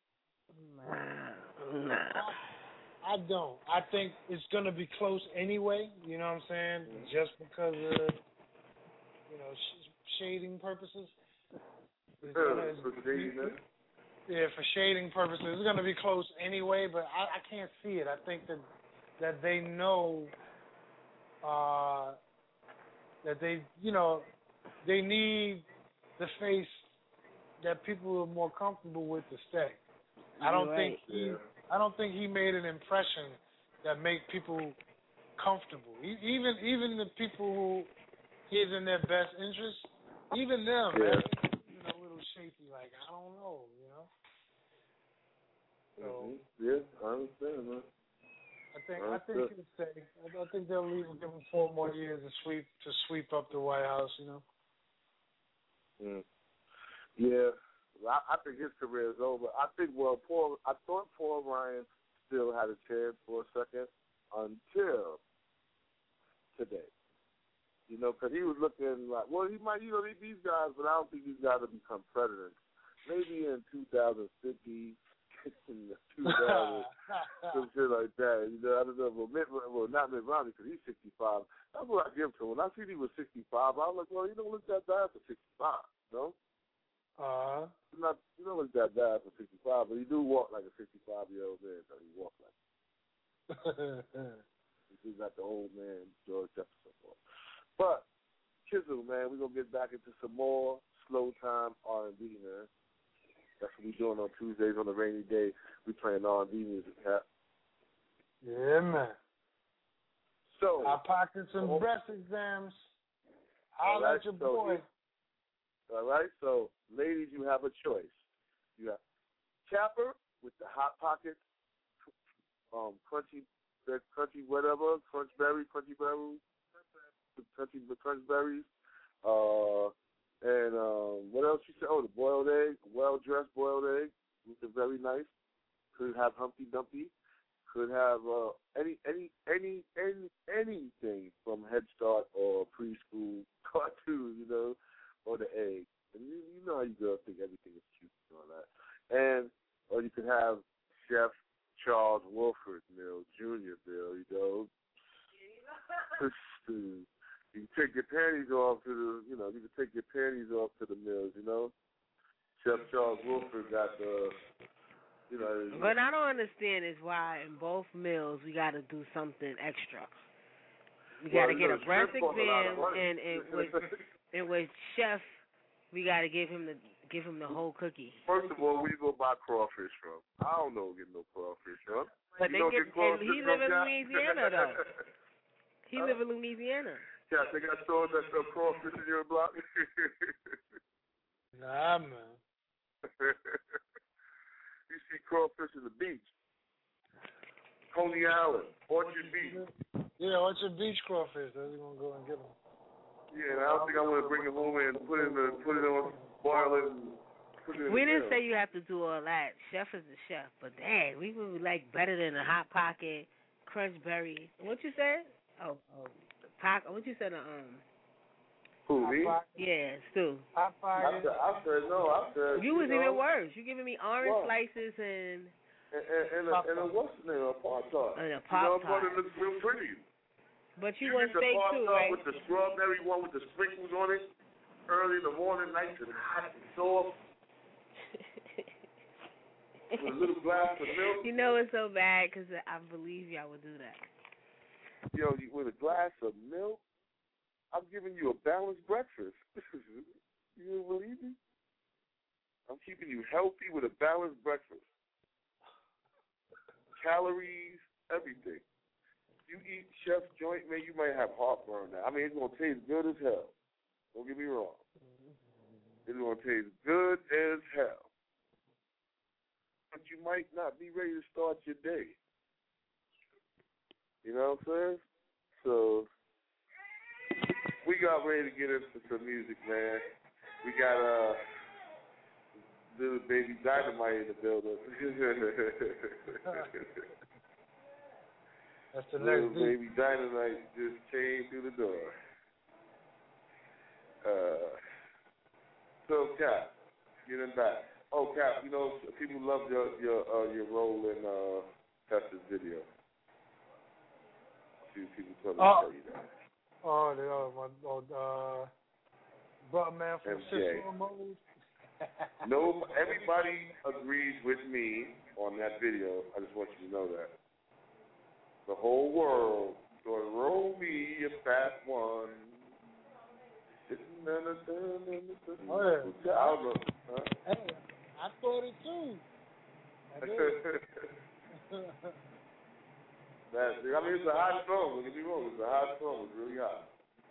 Nah, nah.
I don't. I think it's going to be close anyway, you know what I'm saying? Just because of, you know, sh- shading purposes. It's gonna,
For shadiness?
yeah, for shading purposes. It's going to be close anyway, but I, I can't see it. I think that that they know uh, that they, you know, they need the face that people are more comfortable with to stay. I don't
You're
think
right.
he,
Yeah.
I don't think he made an impression that make people comfortable. E- Even even the people who is in their best interest, even them,
Yeah.
man, you know, a little shaky. Like I don't know, you know. So
Mm-hmm. Yeah, I understand, man.
I think I think he'll stay. I, I think they'll leave and give him four more years to sweep to sweep up the White House. You know.
Mm. Yeah, I, I think his career is over. I think, well, Paul, I thought Paul Ryan still had a chance for a second until today. You know, because he was looking like, well, he might, you know, these guys, but I don't think these guys will become presidents. Maybe in two thousand fifty, two thousand, some shit like that. You know, I don't know. Well, Mitt, well not Mitt Romney, because he's sixty-five. That's what I give to him. When I see he was sixty-five, I was like, well, you don't look that bad for sixty-five, no?
Uh.
You're not, you don't look that bad for sixty-five, but you do walk like a sixty-five-year-old man. So you walk like. You got the old man, George Jefferson. But, Chisel, man, we're going to get back into some more slow time R and B, man. That's what we're doing on Tuesdays on a rainy day. We playing R and B music, Cap.
Yeah, man.
So,
I pockets and
oh,
breast exams.
all
I'll
right,
let your
so
boy.
you- all right, so, ladies, you have a choice. You have Chapper with the Hot Pockets, um, crunchy, crunchy whatever, crunch berry, crunchy berry, crunchy crunch berries, uh, and um, what else you said? Oh, the boiled egg, well dressed boiled egg, which is very nice. Could have Humpty Dumpty. Could have uh, any any any any anything from Head Start or preschool cartoons, you know, or the egg. And you, you know how you girls think everything is cute and all that. And or you could have Chef Charles Wolford Mill Junior Bill, you know. You can take your panties off to the, you know, you can take your panties off to the mills, you know. Chef Charles Wolford got the, you know.
What I don't understand is why in both mills we got to do something extra. We got to
Well,
get
you know,
a breast
shrimp cost a lot of
exam,
money.
and and with and with Chef, we got to give him the give him the whole cookie.
First of all, where you go buy crawfish from? I don't know get no crawfish from.
But
you
they
don't
get,
get
and
crawfish
he
from
live in
Jack?
Louisiana though. He live in Louisiana.
Yeah, they got stores that sell crawfish in your block.
Nah, man.
You see crawfish in the beach. Coney Island, Orchard Beach.
Yeah, Orchard Beach crawfish. That's gonna go and get them.
Yeah, and I don't think I want to bring it home and put it in the, put it on, boil it, and Put it in
We
the
didn't
grill.
say you have to do all that. Chef is a chef, but dang, we would like better than a hot pocket, crunch berry. What you said? Oh, oh, pocket. What you said? Uh, um.
Who, me?
Yeah, Stu.
Hot
I said, I said, no, I said,
You was
know,
even worse. You giving me orange
What?
slices and
And, and, and, a, and a, what's the name? A pot tart.
and a
You know,
pop
but it
tart.
looks real pretty.
But you,
You
want
get the
steak
pot
too,
tart
right?
with the strawberry one with the sprinkles on it, early in the morning, nice and hot and soft, with a little glass of milk.
You know it's so bad because I believe y'all would do that.
Yo, you- with a glass of milk, I'm giving you a balanced breakfast. You believe me? I'm keeping you healthy with a balanced breakfast. Calories, everything. You eat Chef's joint, man, you might have heartburn now. I mean, it's going to taste good as hell. Don't get me wrong. It's going to taste good as hell. But you might not be ready to start your day. You know what I'm saying? So, we got ready to get into some music, man. We got uh, little baby Dynamite in the building.
That's the
Little
next beat.
baby Dynamite just came through the door. Uh, so Cap, get him back. Oh Cap, you know people love your your uh, your role in uh, Tessa's video. A few people told me
Oh.
to tell you that.
Oh, the other one. Oh, uh, brother man from
M J.
Six Mode.
No, everybody agrees with me on that video. I just want you to know that. The whole world gonna roll me a fat one.
Oh, yeah.
I don't know. Huh?
Hey, I thought it too. I did.
That, I mean, it's a hot song. Don't get me wrong. It's a hot song. It's really hot.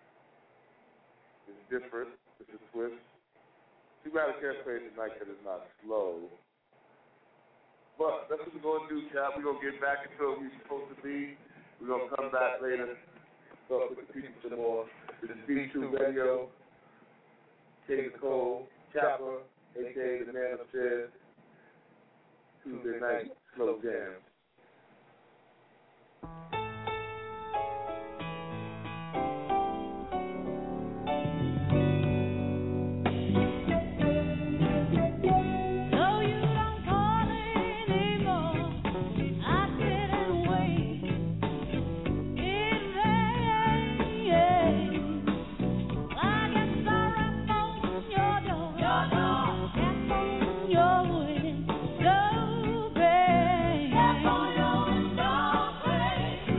It's different. It's a twist. Too bad I can't play it tonight because it's not slow. But that's what we're going to do, Cap. We're going to get back into what we're supposed to be. We're going to come back later. Talk with the people some more. This is B two Radio. King Cole, Chopper, a k a the man upstairs. Tuesday night, slow jam.
Your way.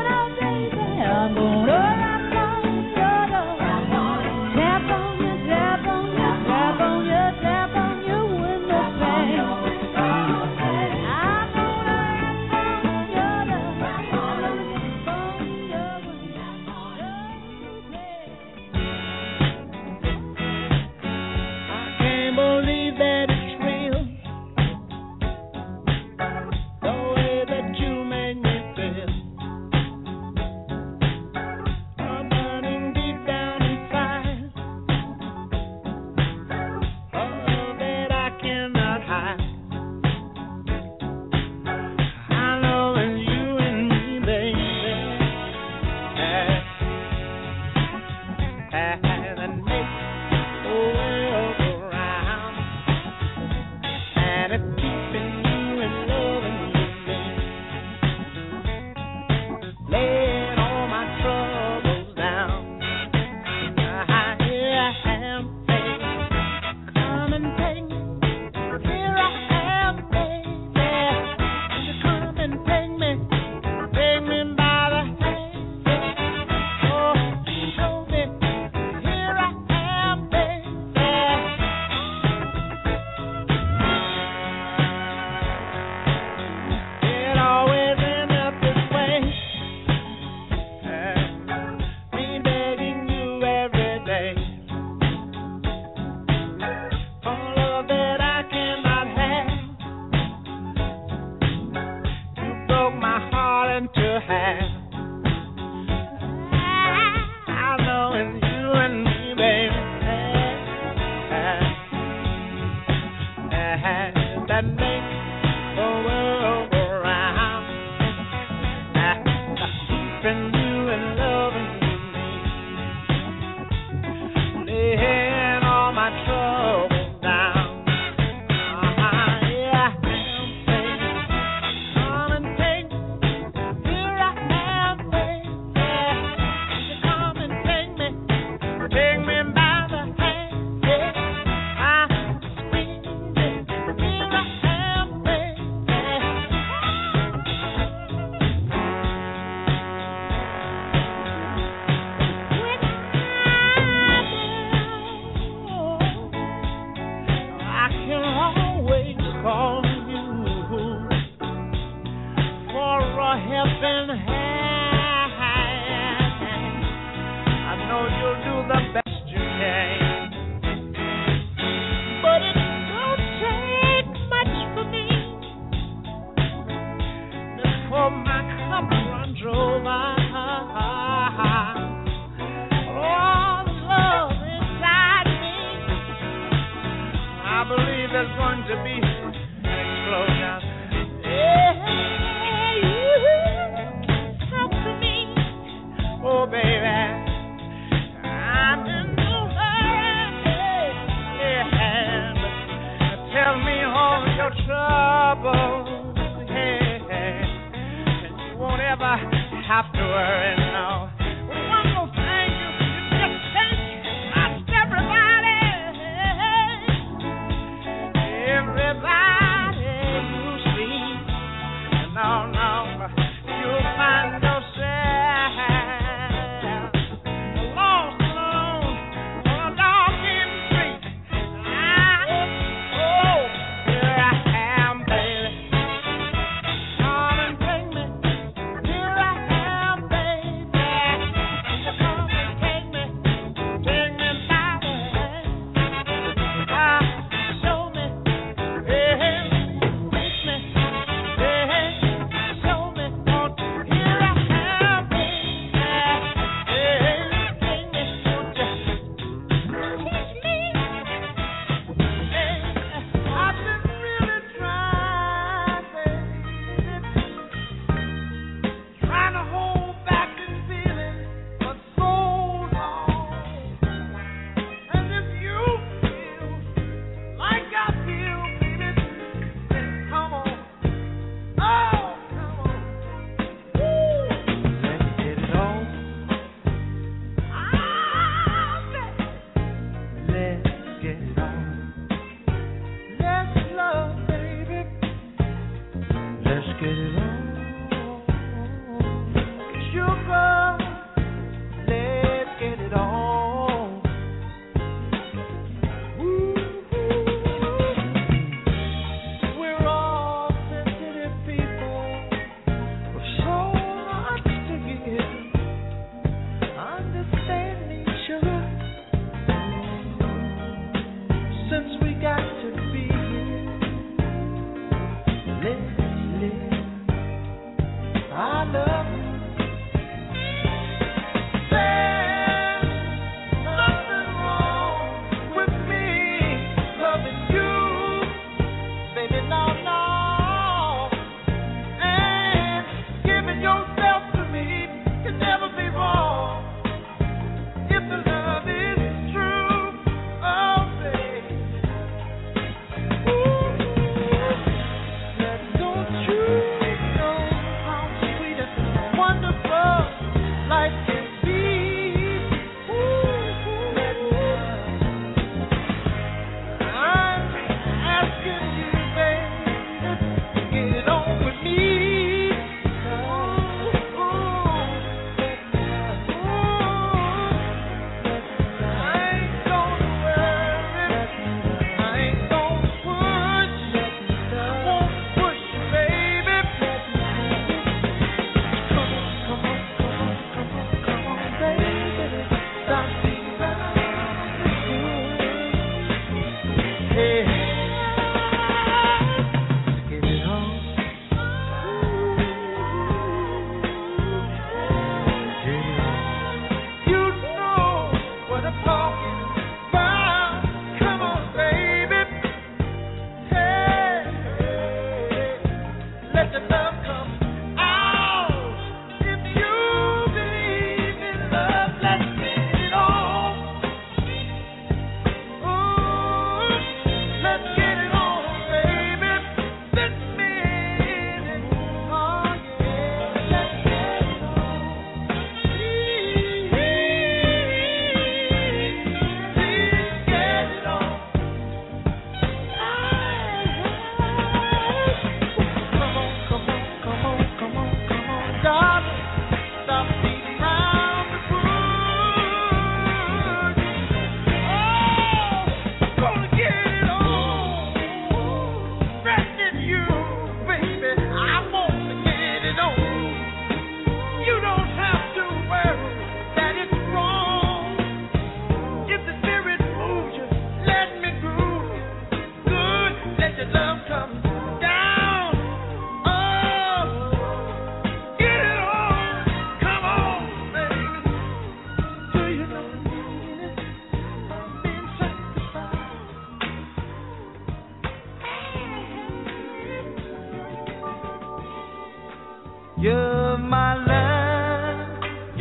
Baby.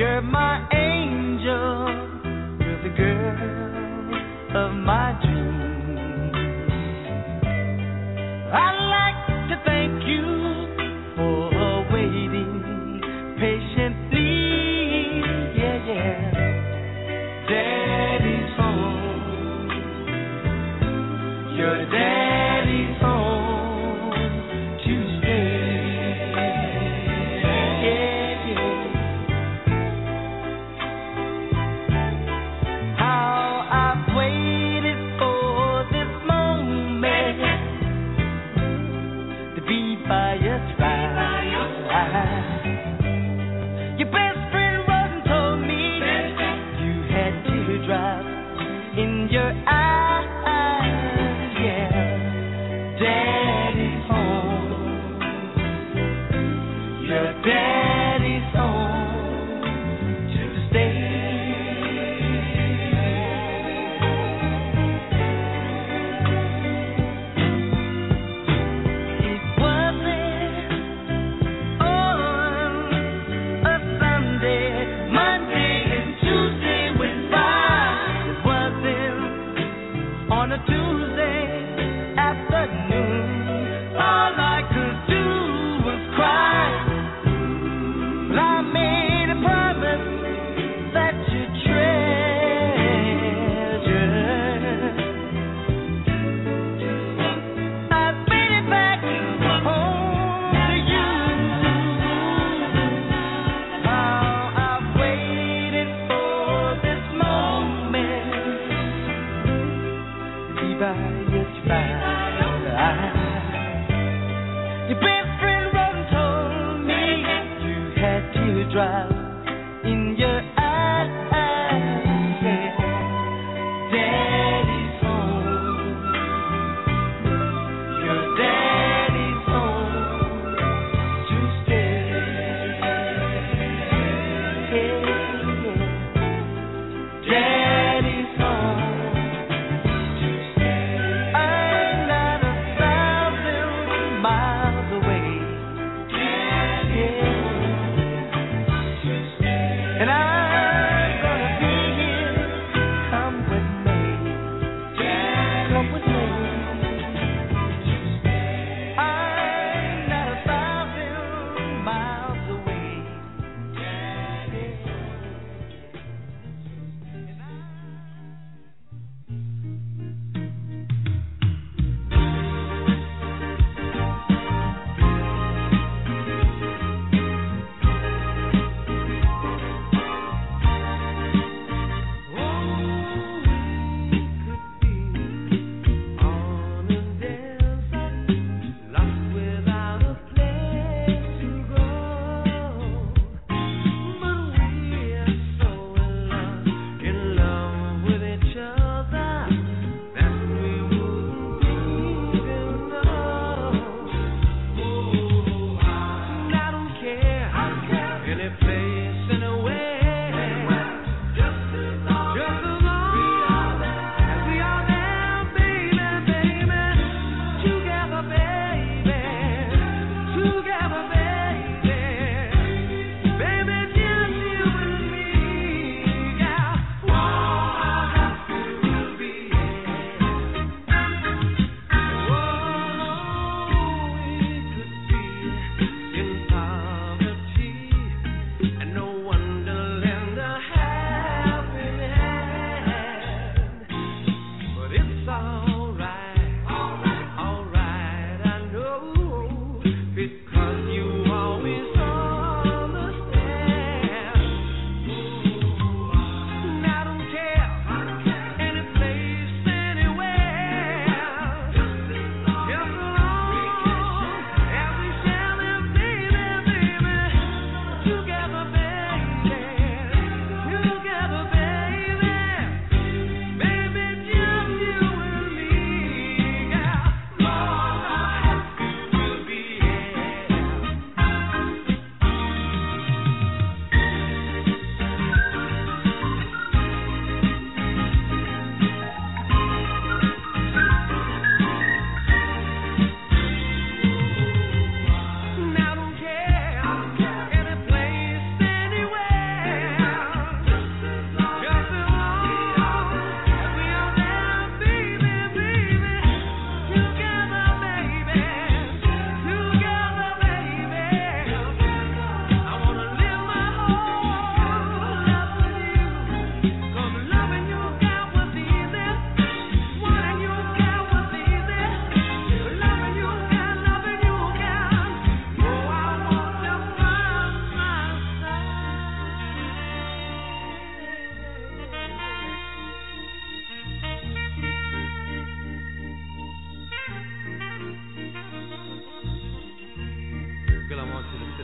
You're my angel, you're the girl of my dreams. I'd like to thank you for waiting patiently. Yeah, yeah. Daddy's home. Your daddy's home to stay. Yeah, yeah. How I've waited for this moment to be by your side. Your best friend Rosen told me you had teardrops in your eyes. Yeah, Daddy's home. Your daddy's home to stay. It wasn't on a Sunday, Monday and Tuesday went by. It wasn't on a Tuesday afternoon. All I could do was cry. But I made a promise that you treasure. I made it back home to you. How I've waited for this moment to be by your side. Your best friend Roden told me you had teardrops in your eyes. Yeah. Daddy's home. Your daddy's home to stay. Yeah, yeah. Daddy's home to stay. I'm not a thousand miles away. Yeah. And I'm gonna be here. Come with me. Come with me. I'm not a thousand miles away.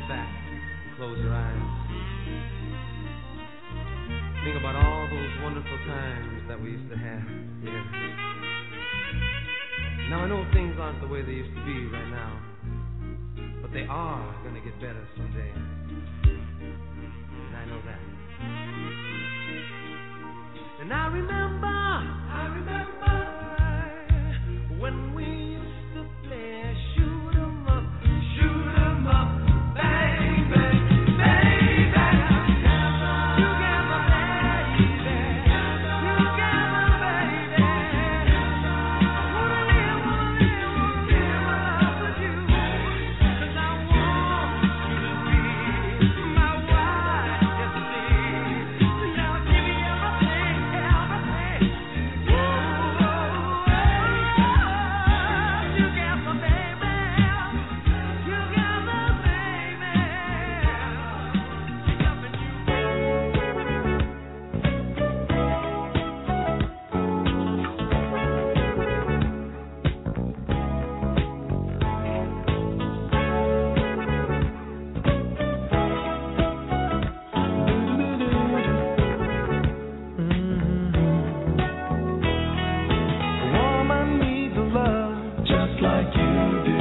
back and close your eyes. Think about all those wonderful times that we used to have. Yeah. Now I know things aren't the way they used to be right now, but they are gonna get better someday. And I know that. And I remember, I remember when we used to play shoot 'em up, shoot 'em up, bang, bang, baby. Together, baby. Together, baby. Wanna live, wanna live, wanna live my life with you. 'Cause I want you to be my wife, yes indeed. So I'll give you everything, everything. Ooh, oh, oh, together, baby. Together, baby. Loving you.
A woman needs a love just like you do.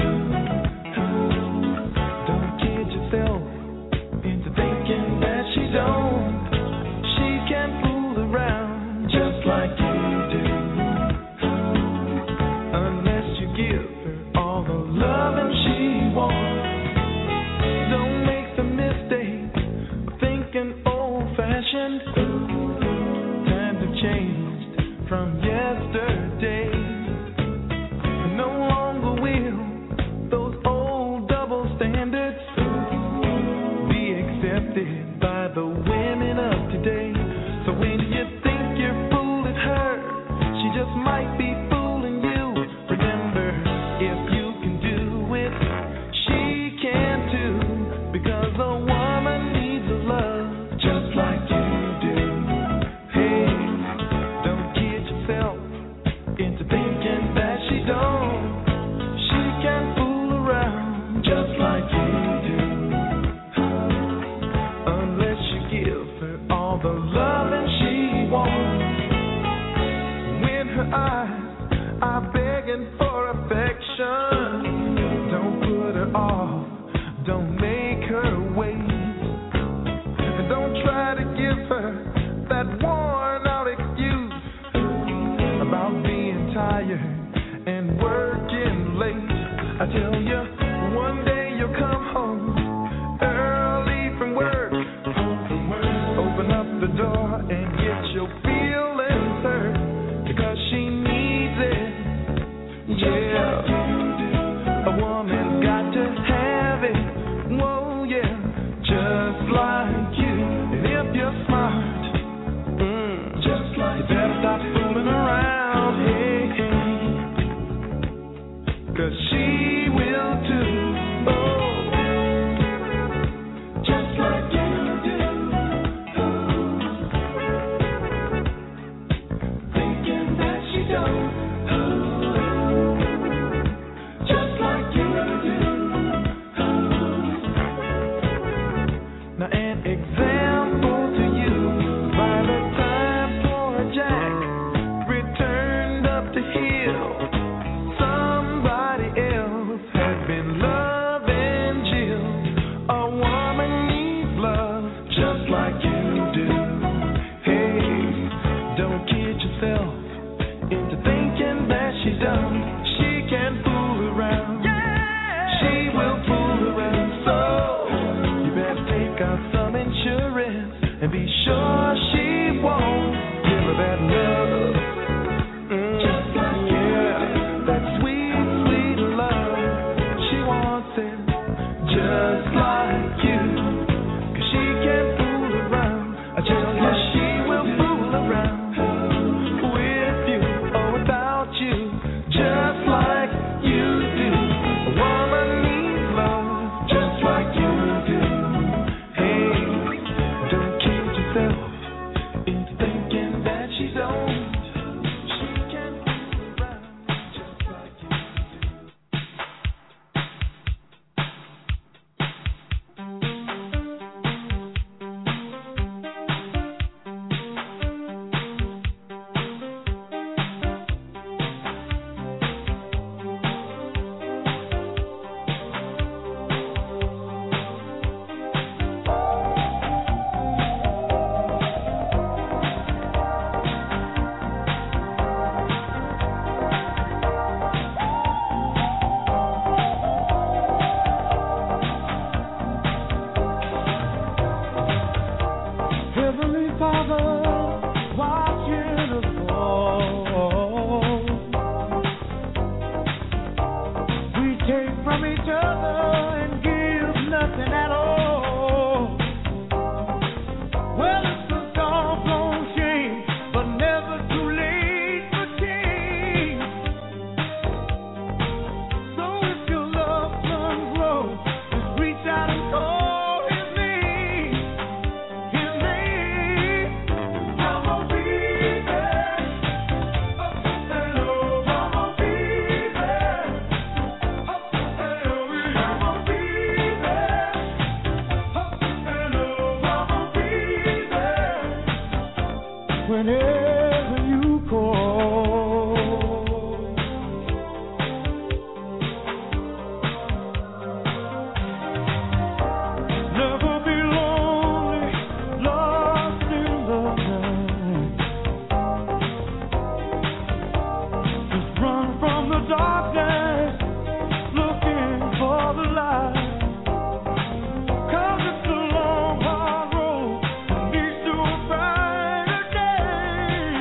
Don't kid yourself into thinking that she don't. She can fool around just like you do. Unless you give her all the loving she wants. Don't make the mistake of thinking old-fashioned. Times have changed from yesterday. No longer will those old double standards be accepted by the women of today. So when you think you're fooling her, she just might be fooling you. Remember, if you can do it, she can too. Because a woman needs a love just like you do. Hey, don't kid yourself into thinking that she don't. She can fool around just like you do. Unless you give her all the loving she wants. When her eyes are begging for affection, don't put her off, don't make her wait. And don't try to give her that worn out excuse about being tired and working late. I tell you, one day you'll come home early from work. Open up the door and get your feelings hurt because she needs it. Yeah, a woman's got to have it. Whoa, yeah, just like you. And if you're smart, mm, just like you better stop fooling around. Hey, hey. 'Cause she will too. Oh, just like you do. Thinking that she don't. Just like you do. Now an example to you. By the time poor Jack returned up the hill, somebody else had been loving Jill. A woman needs love just like you do. Hey, don't kid yourself into thinking that she done. She can fool around. She will fool around. So you better take out some insurance and be sure she won't give her that love. Mm, yeah, that sweet, sweet love. She wants it just like you. 'Cause she can't fool around. I tell you, she will fool around with you or without you, just like you do. A woman needs love just like you do. Hey, don't kid yourself whenever you call. Never be lonely, lost in the night. Just run from the darkness, looking for the light. 'Cause it's a long, hard road that leads to a brighter day.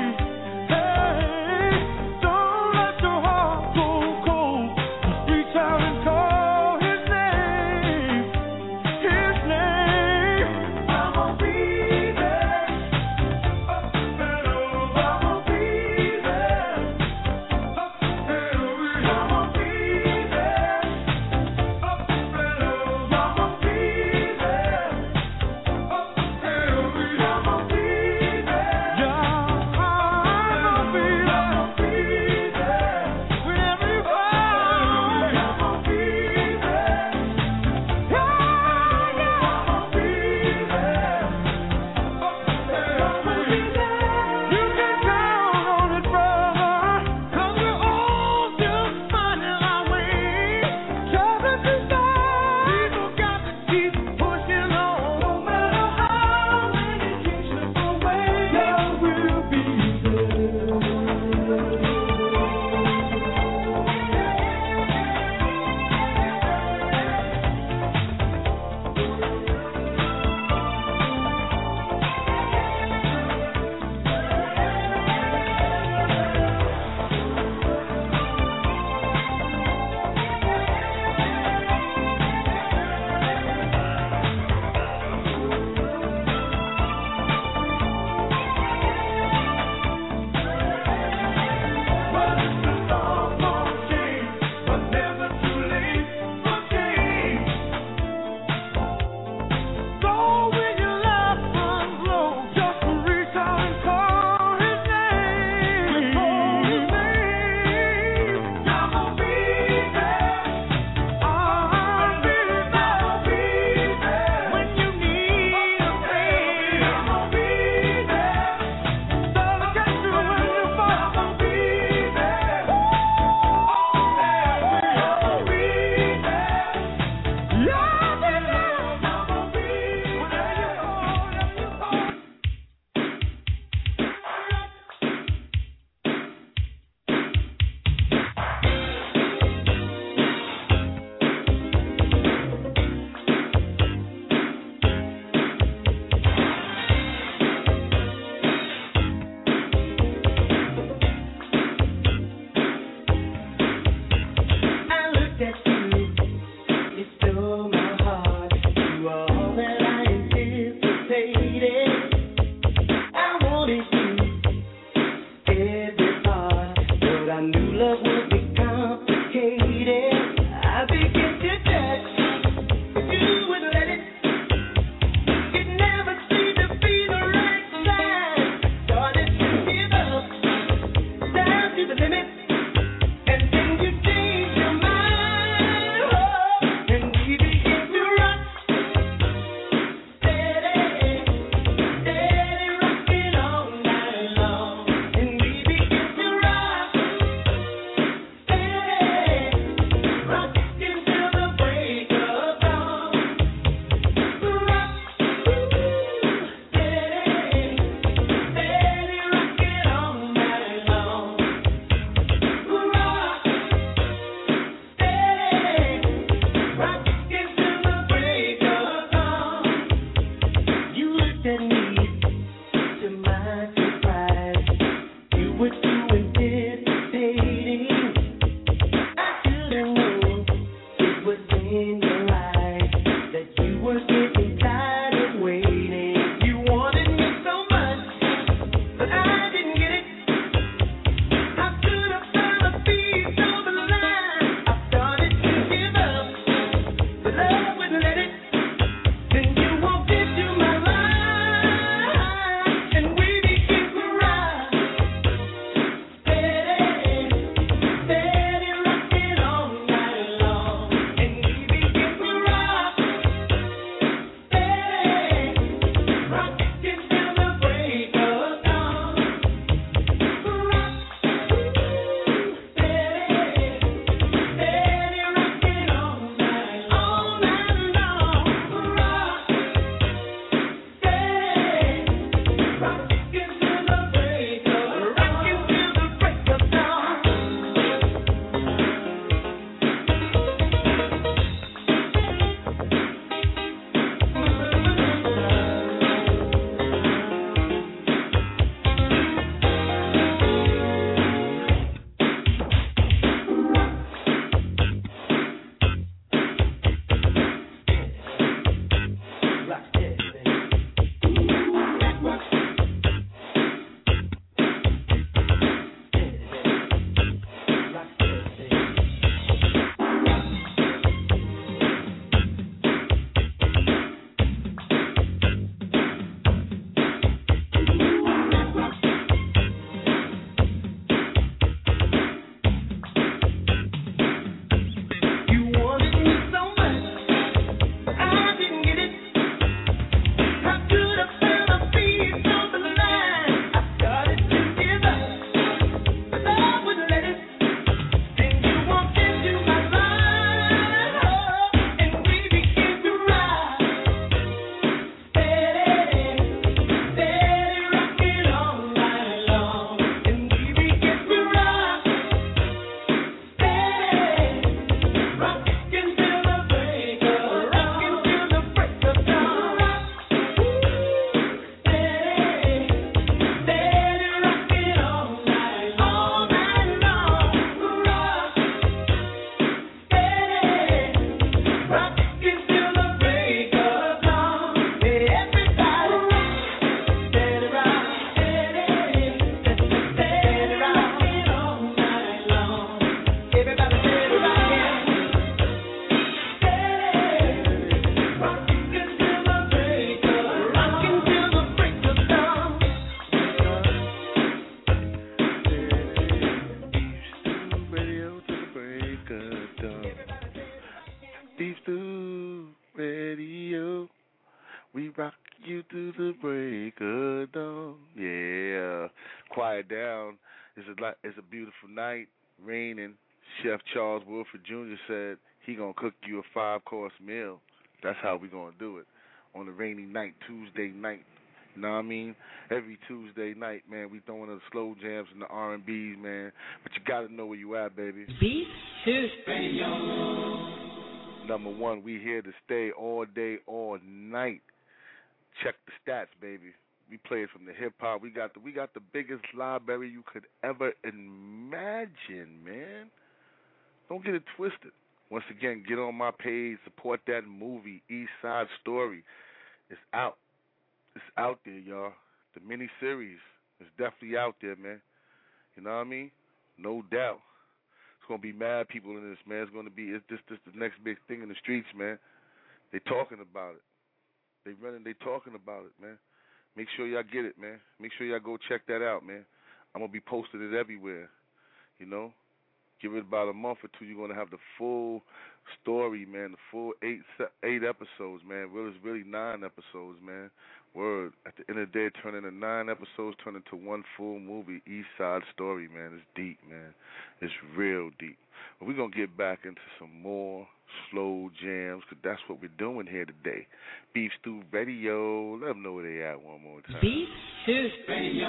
the break of dawn. Yeah. Quiet down. It's a, li- it's a beautiful night, raining. Chef Charles Wilford Junior said he going to cook you a five-course meal. That's how we going to do it. On a rainy night, Tuesday night. You know what I mean? Every Tuesday night, man, we throwing the slow jams and the R and B's, man. But you got to know where you at, baby.
Beat Hit Radio.
Number one, we here to stay all day, all night. Check the stats, baby. We play it from the hip hop. We got the we got the biggest library you could ever imagine, man. Don't get it twisted. Once again, get on my page, support that movie, East Side Story. It's out. It's out there, y'all. The miniseries is definitely out there, man. You know what I mean? No doubt. It's gonna be mad people in this, man. It's gonna be it's just this the next big thing in the streets, man. They talking about it. They running. They talking about it, man. Make sure y'all get it, man. Make sure y'all go check that out, man. I'm gonna be posting it everywhere. You know, give it about a month or two. You're gonna have the full story, man. The full eight eight episodes, man. Well, it's really nine episodes, man. Word. At the end of the day, turn into nine episodes, turn into one full movie. East Side Story, man. It's deep, man. It's real deep. But we're gonna get back into some more slow jams, because that's what we're doing here today. Beef Stew Radio. Let them know where they at one more time.
Beef Stew Radio.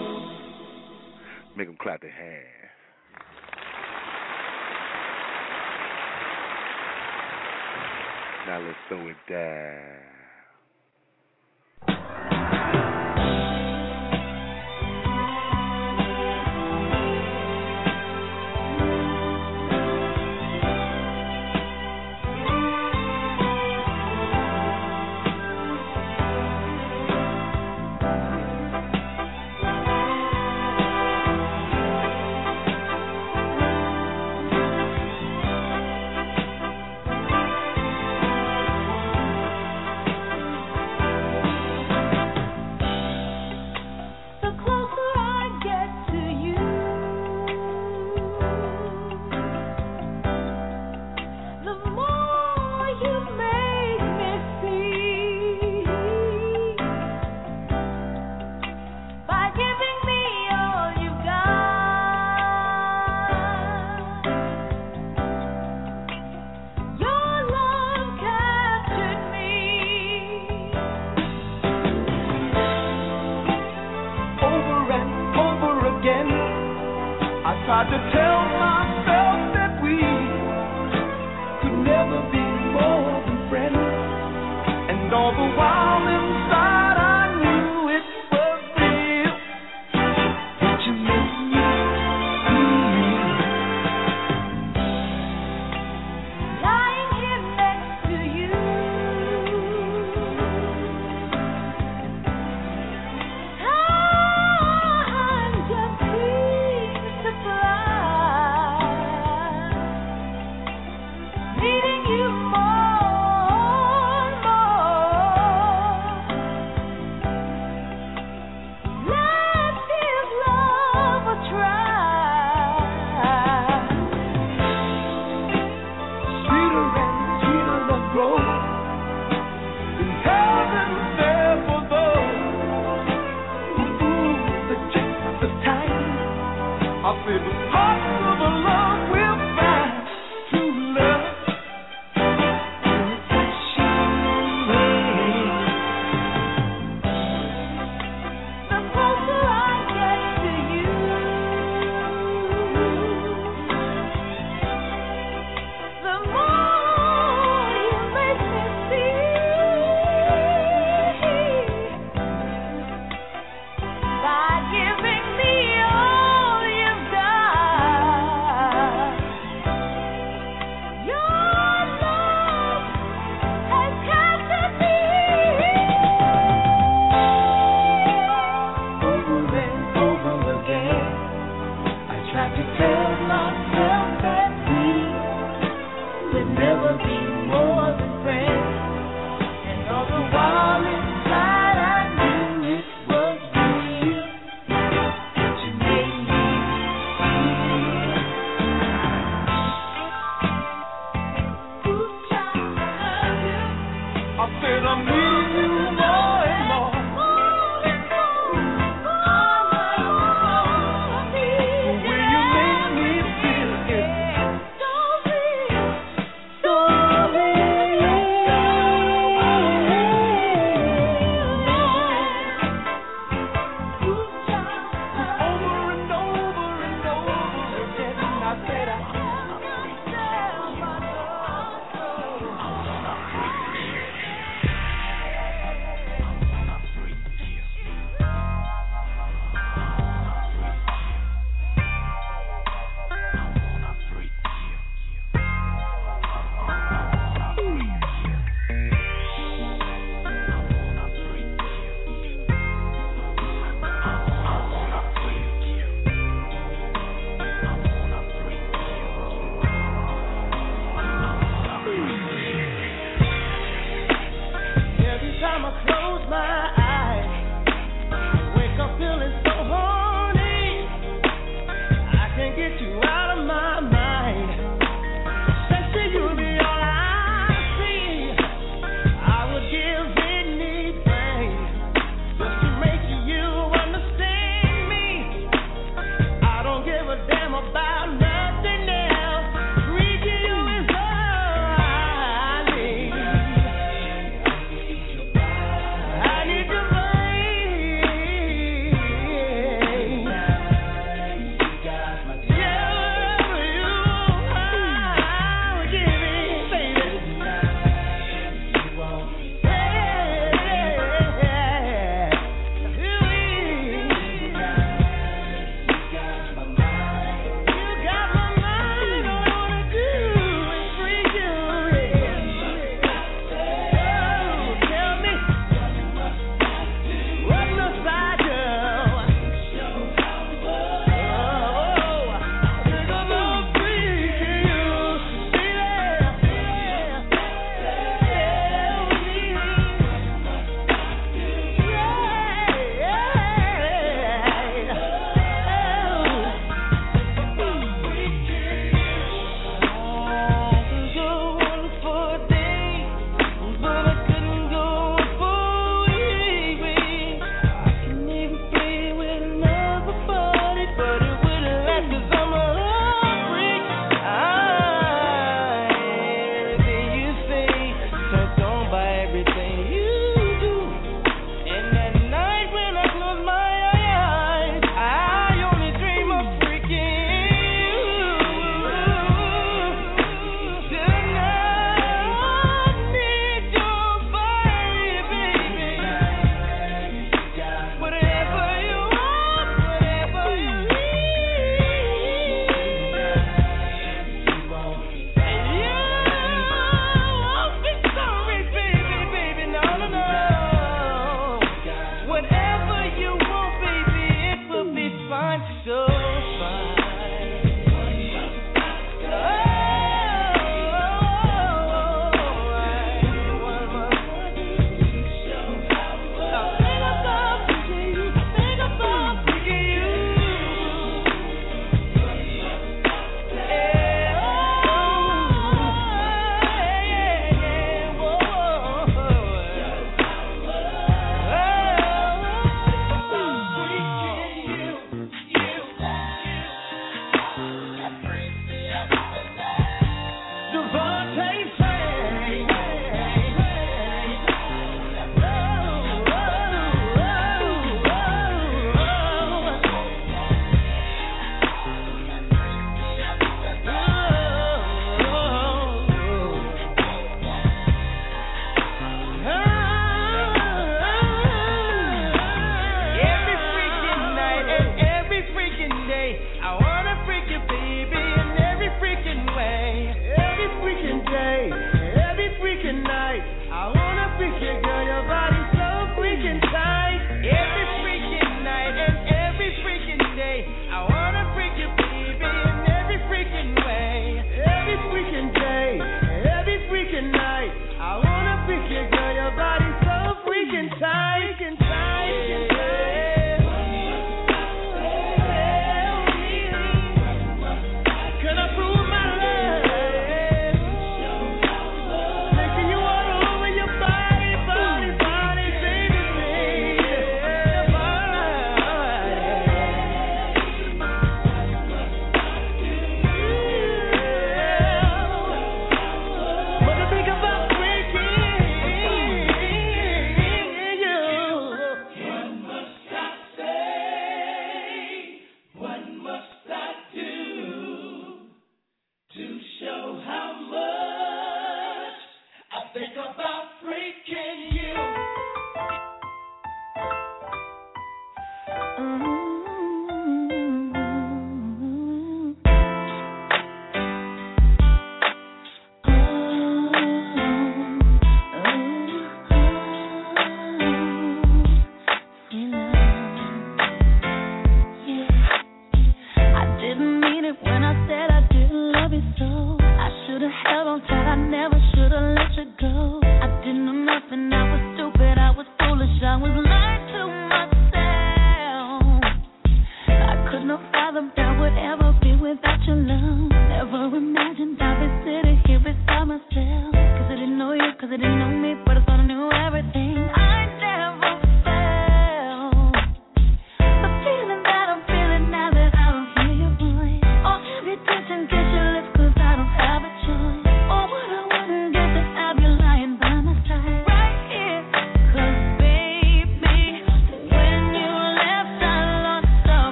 Make them clap their hands. Now let's throw it down.
Tried to tell myself that we could never be more than friends, and all the while inside I knew it was real. That you make me feel. Lying here next to you, time just seems to fly. Needing you more and more. Let's give love a try. Sweeter and sweeter love grows. In heaven there for those who move the checks of time. I say the hearts of the love will find true love. The closer I get to you, the more you make me feel. By giving me all you've got.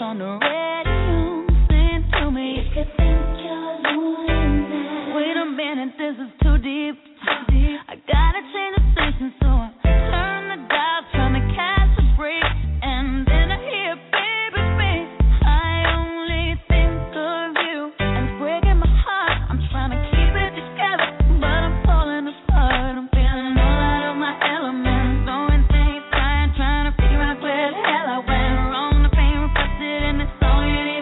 on the radio. Sing to me. If you think you're losing, wait a minute, this is too deep. I gotta change the station, so I turn the dial, trying to catch a break, and then I hear baby speak. I only think of you, and it's breaking my heart. I'm trying to keep it together, but I'm falling apart. I'm feeling all out of my element, throwing things, trying, trying to figure out where the hell I went wrong. The pain reflected in the song, it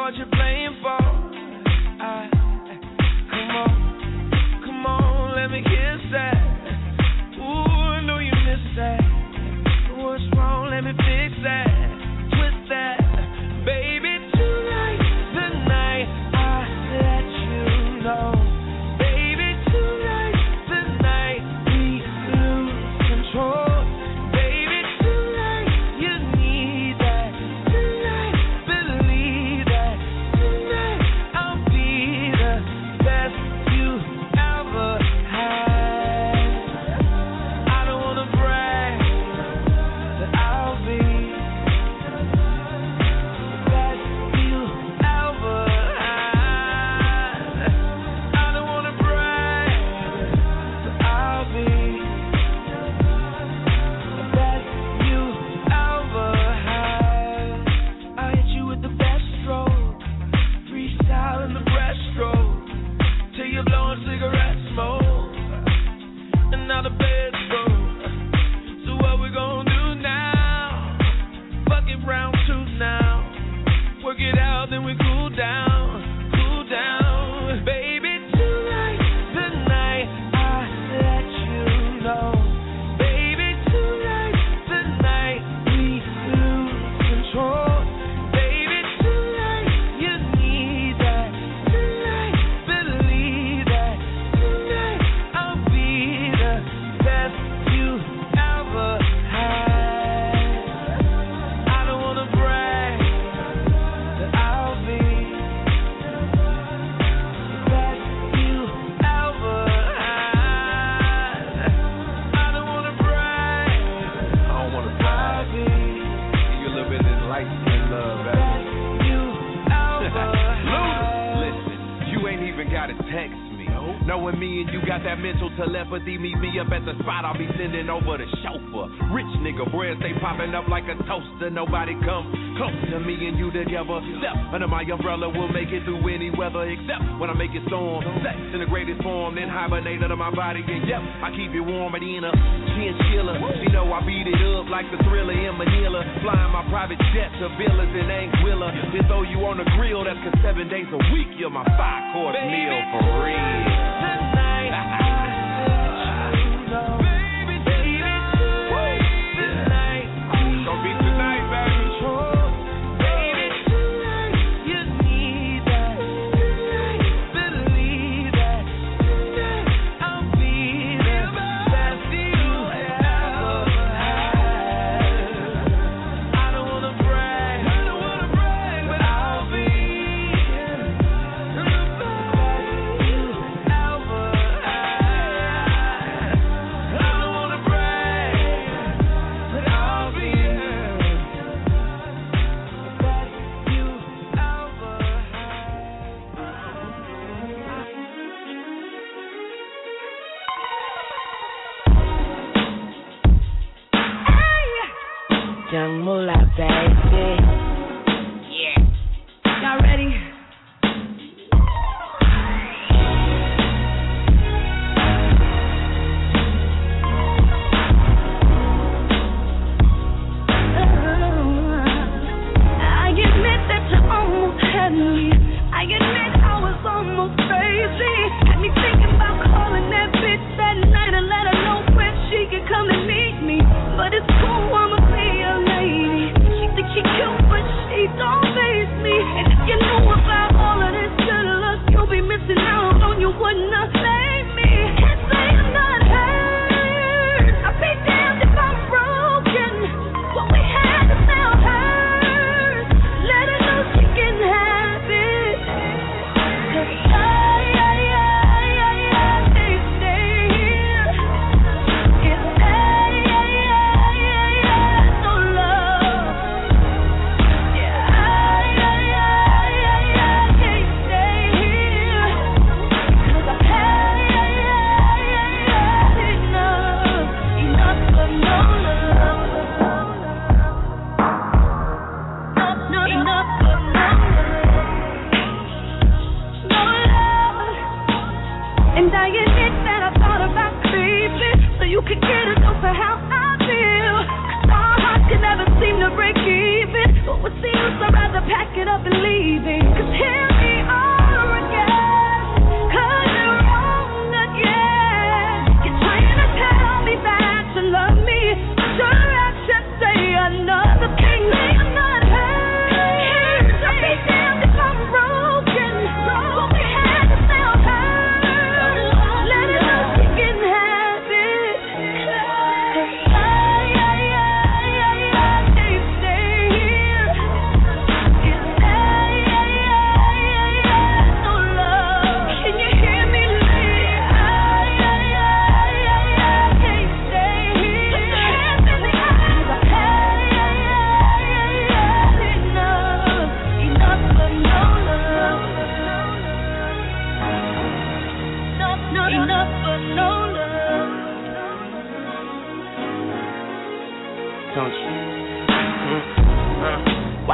what you're playing for. I, come on, come on, let me kiss that. Ooh, I know you miss that. What's wrong? Let me fix that. Twist that, baby. Tonight, tonight, I let you know. Baby, tonight, tonight, we lose control. Baby, tonight, you need that. Tonight, believe that. Tonight, I'll be the best you ever had. I don't wanna brag, but I'll be the best you ever had. I don't wanna brag, but I'll be the best you ever had. I hit you with the best stroke, freestyle in the breaststroke, till you're blowing cigarette smoke, and now the bed's broke. So what we gonna do now? Fuck it round two now. Work it out, then we cool down, cool down. Baby, tonight, tonight, I let you know. Baby, tonight, tonight, we lose control. Baby, tonight, you need that. Tonight, believe that. Tonight, I'll be the best you ever had. I don't wanna brag, but I'll be the best you ever had. I don't wanna brag,
I don't want to
I'll be
give you a little bit of this light skin love,
the
baby.
best you ever had.
Listen, you ain't even gotta text me. Knowing me and you got that mental telepathy, meet me up at the spot, I'll be sending over the chauffeur. Rich nigga, bread stay popping up like a toaster. Nobody come close to me and you together. Step under my umbrella, we'll make it through any weather, except when I make it storm. Sex in the greatest form, then hibernate under my body. And yep, I keep it warm and in a chinchilla. You know I beat it up like the Thriller in Manila. Flying my private jet to villas in Anguilla. Then throw you on the grill, that's cause seven days a week you're my five-course meal for real.
Tonight, I let you know. Baby, tonight,
Gonna be tonight, baby.
control. Baby, tonight, you need that. Tonight, believe that. Tonight, I'll be the best you ever had. I don't wanna brag, I don't wanna brag, but I'll be the best you ever had.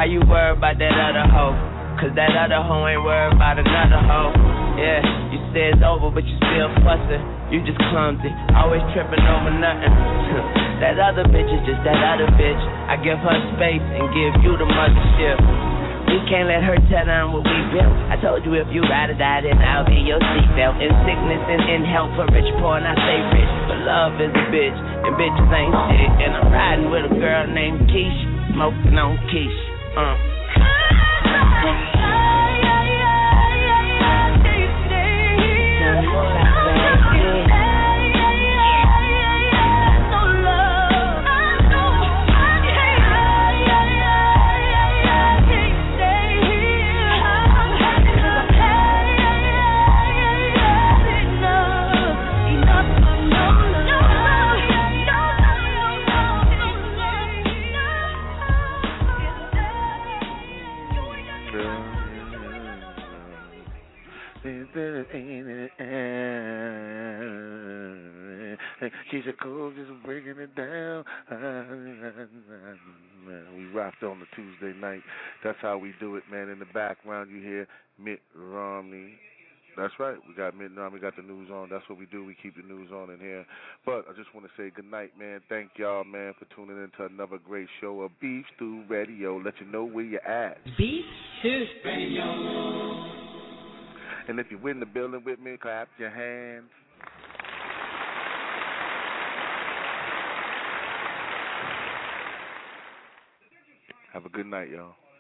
Why you worried about that other hoe? Cause that other hoe ain't worried about another hoe. Yeah, you say it's over, but you still fussing. You just clumsy, always tripping over nothing. That other bitch is just that other bitch. I give her space and give you the mothership. We can't let her tear down what we built. I told you if you ride or die, then I'll be your seatbelt. In sickness and in health, for rich, poor, and I stay rich. But love is a bitch, and bitches ain't shit. And I'm riding with a girl named Keisha, smoking on Keisha. Uh.
Keisha Cole just breaking it down. We rocked on the Tuesday night. That's how we do it, man. In the background, you hear Mitt Romney. That's right. We got Mitt Romney. We got the news on. That's what we do. We keep the news on in here. But I just want to say good night, man. Thank y'all, man, for tuning in to another great show of Beef Stew Radio. Let you know where you're at.
Beef Stew Radio.
And if you're in the building with me, clap your hands. Have a good night, y'all.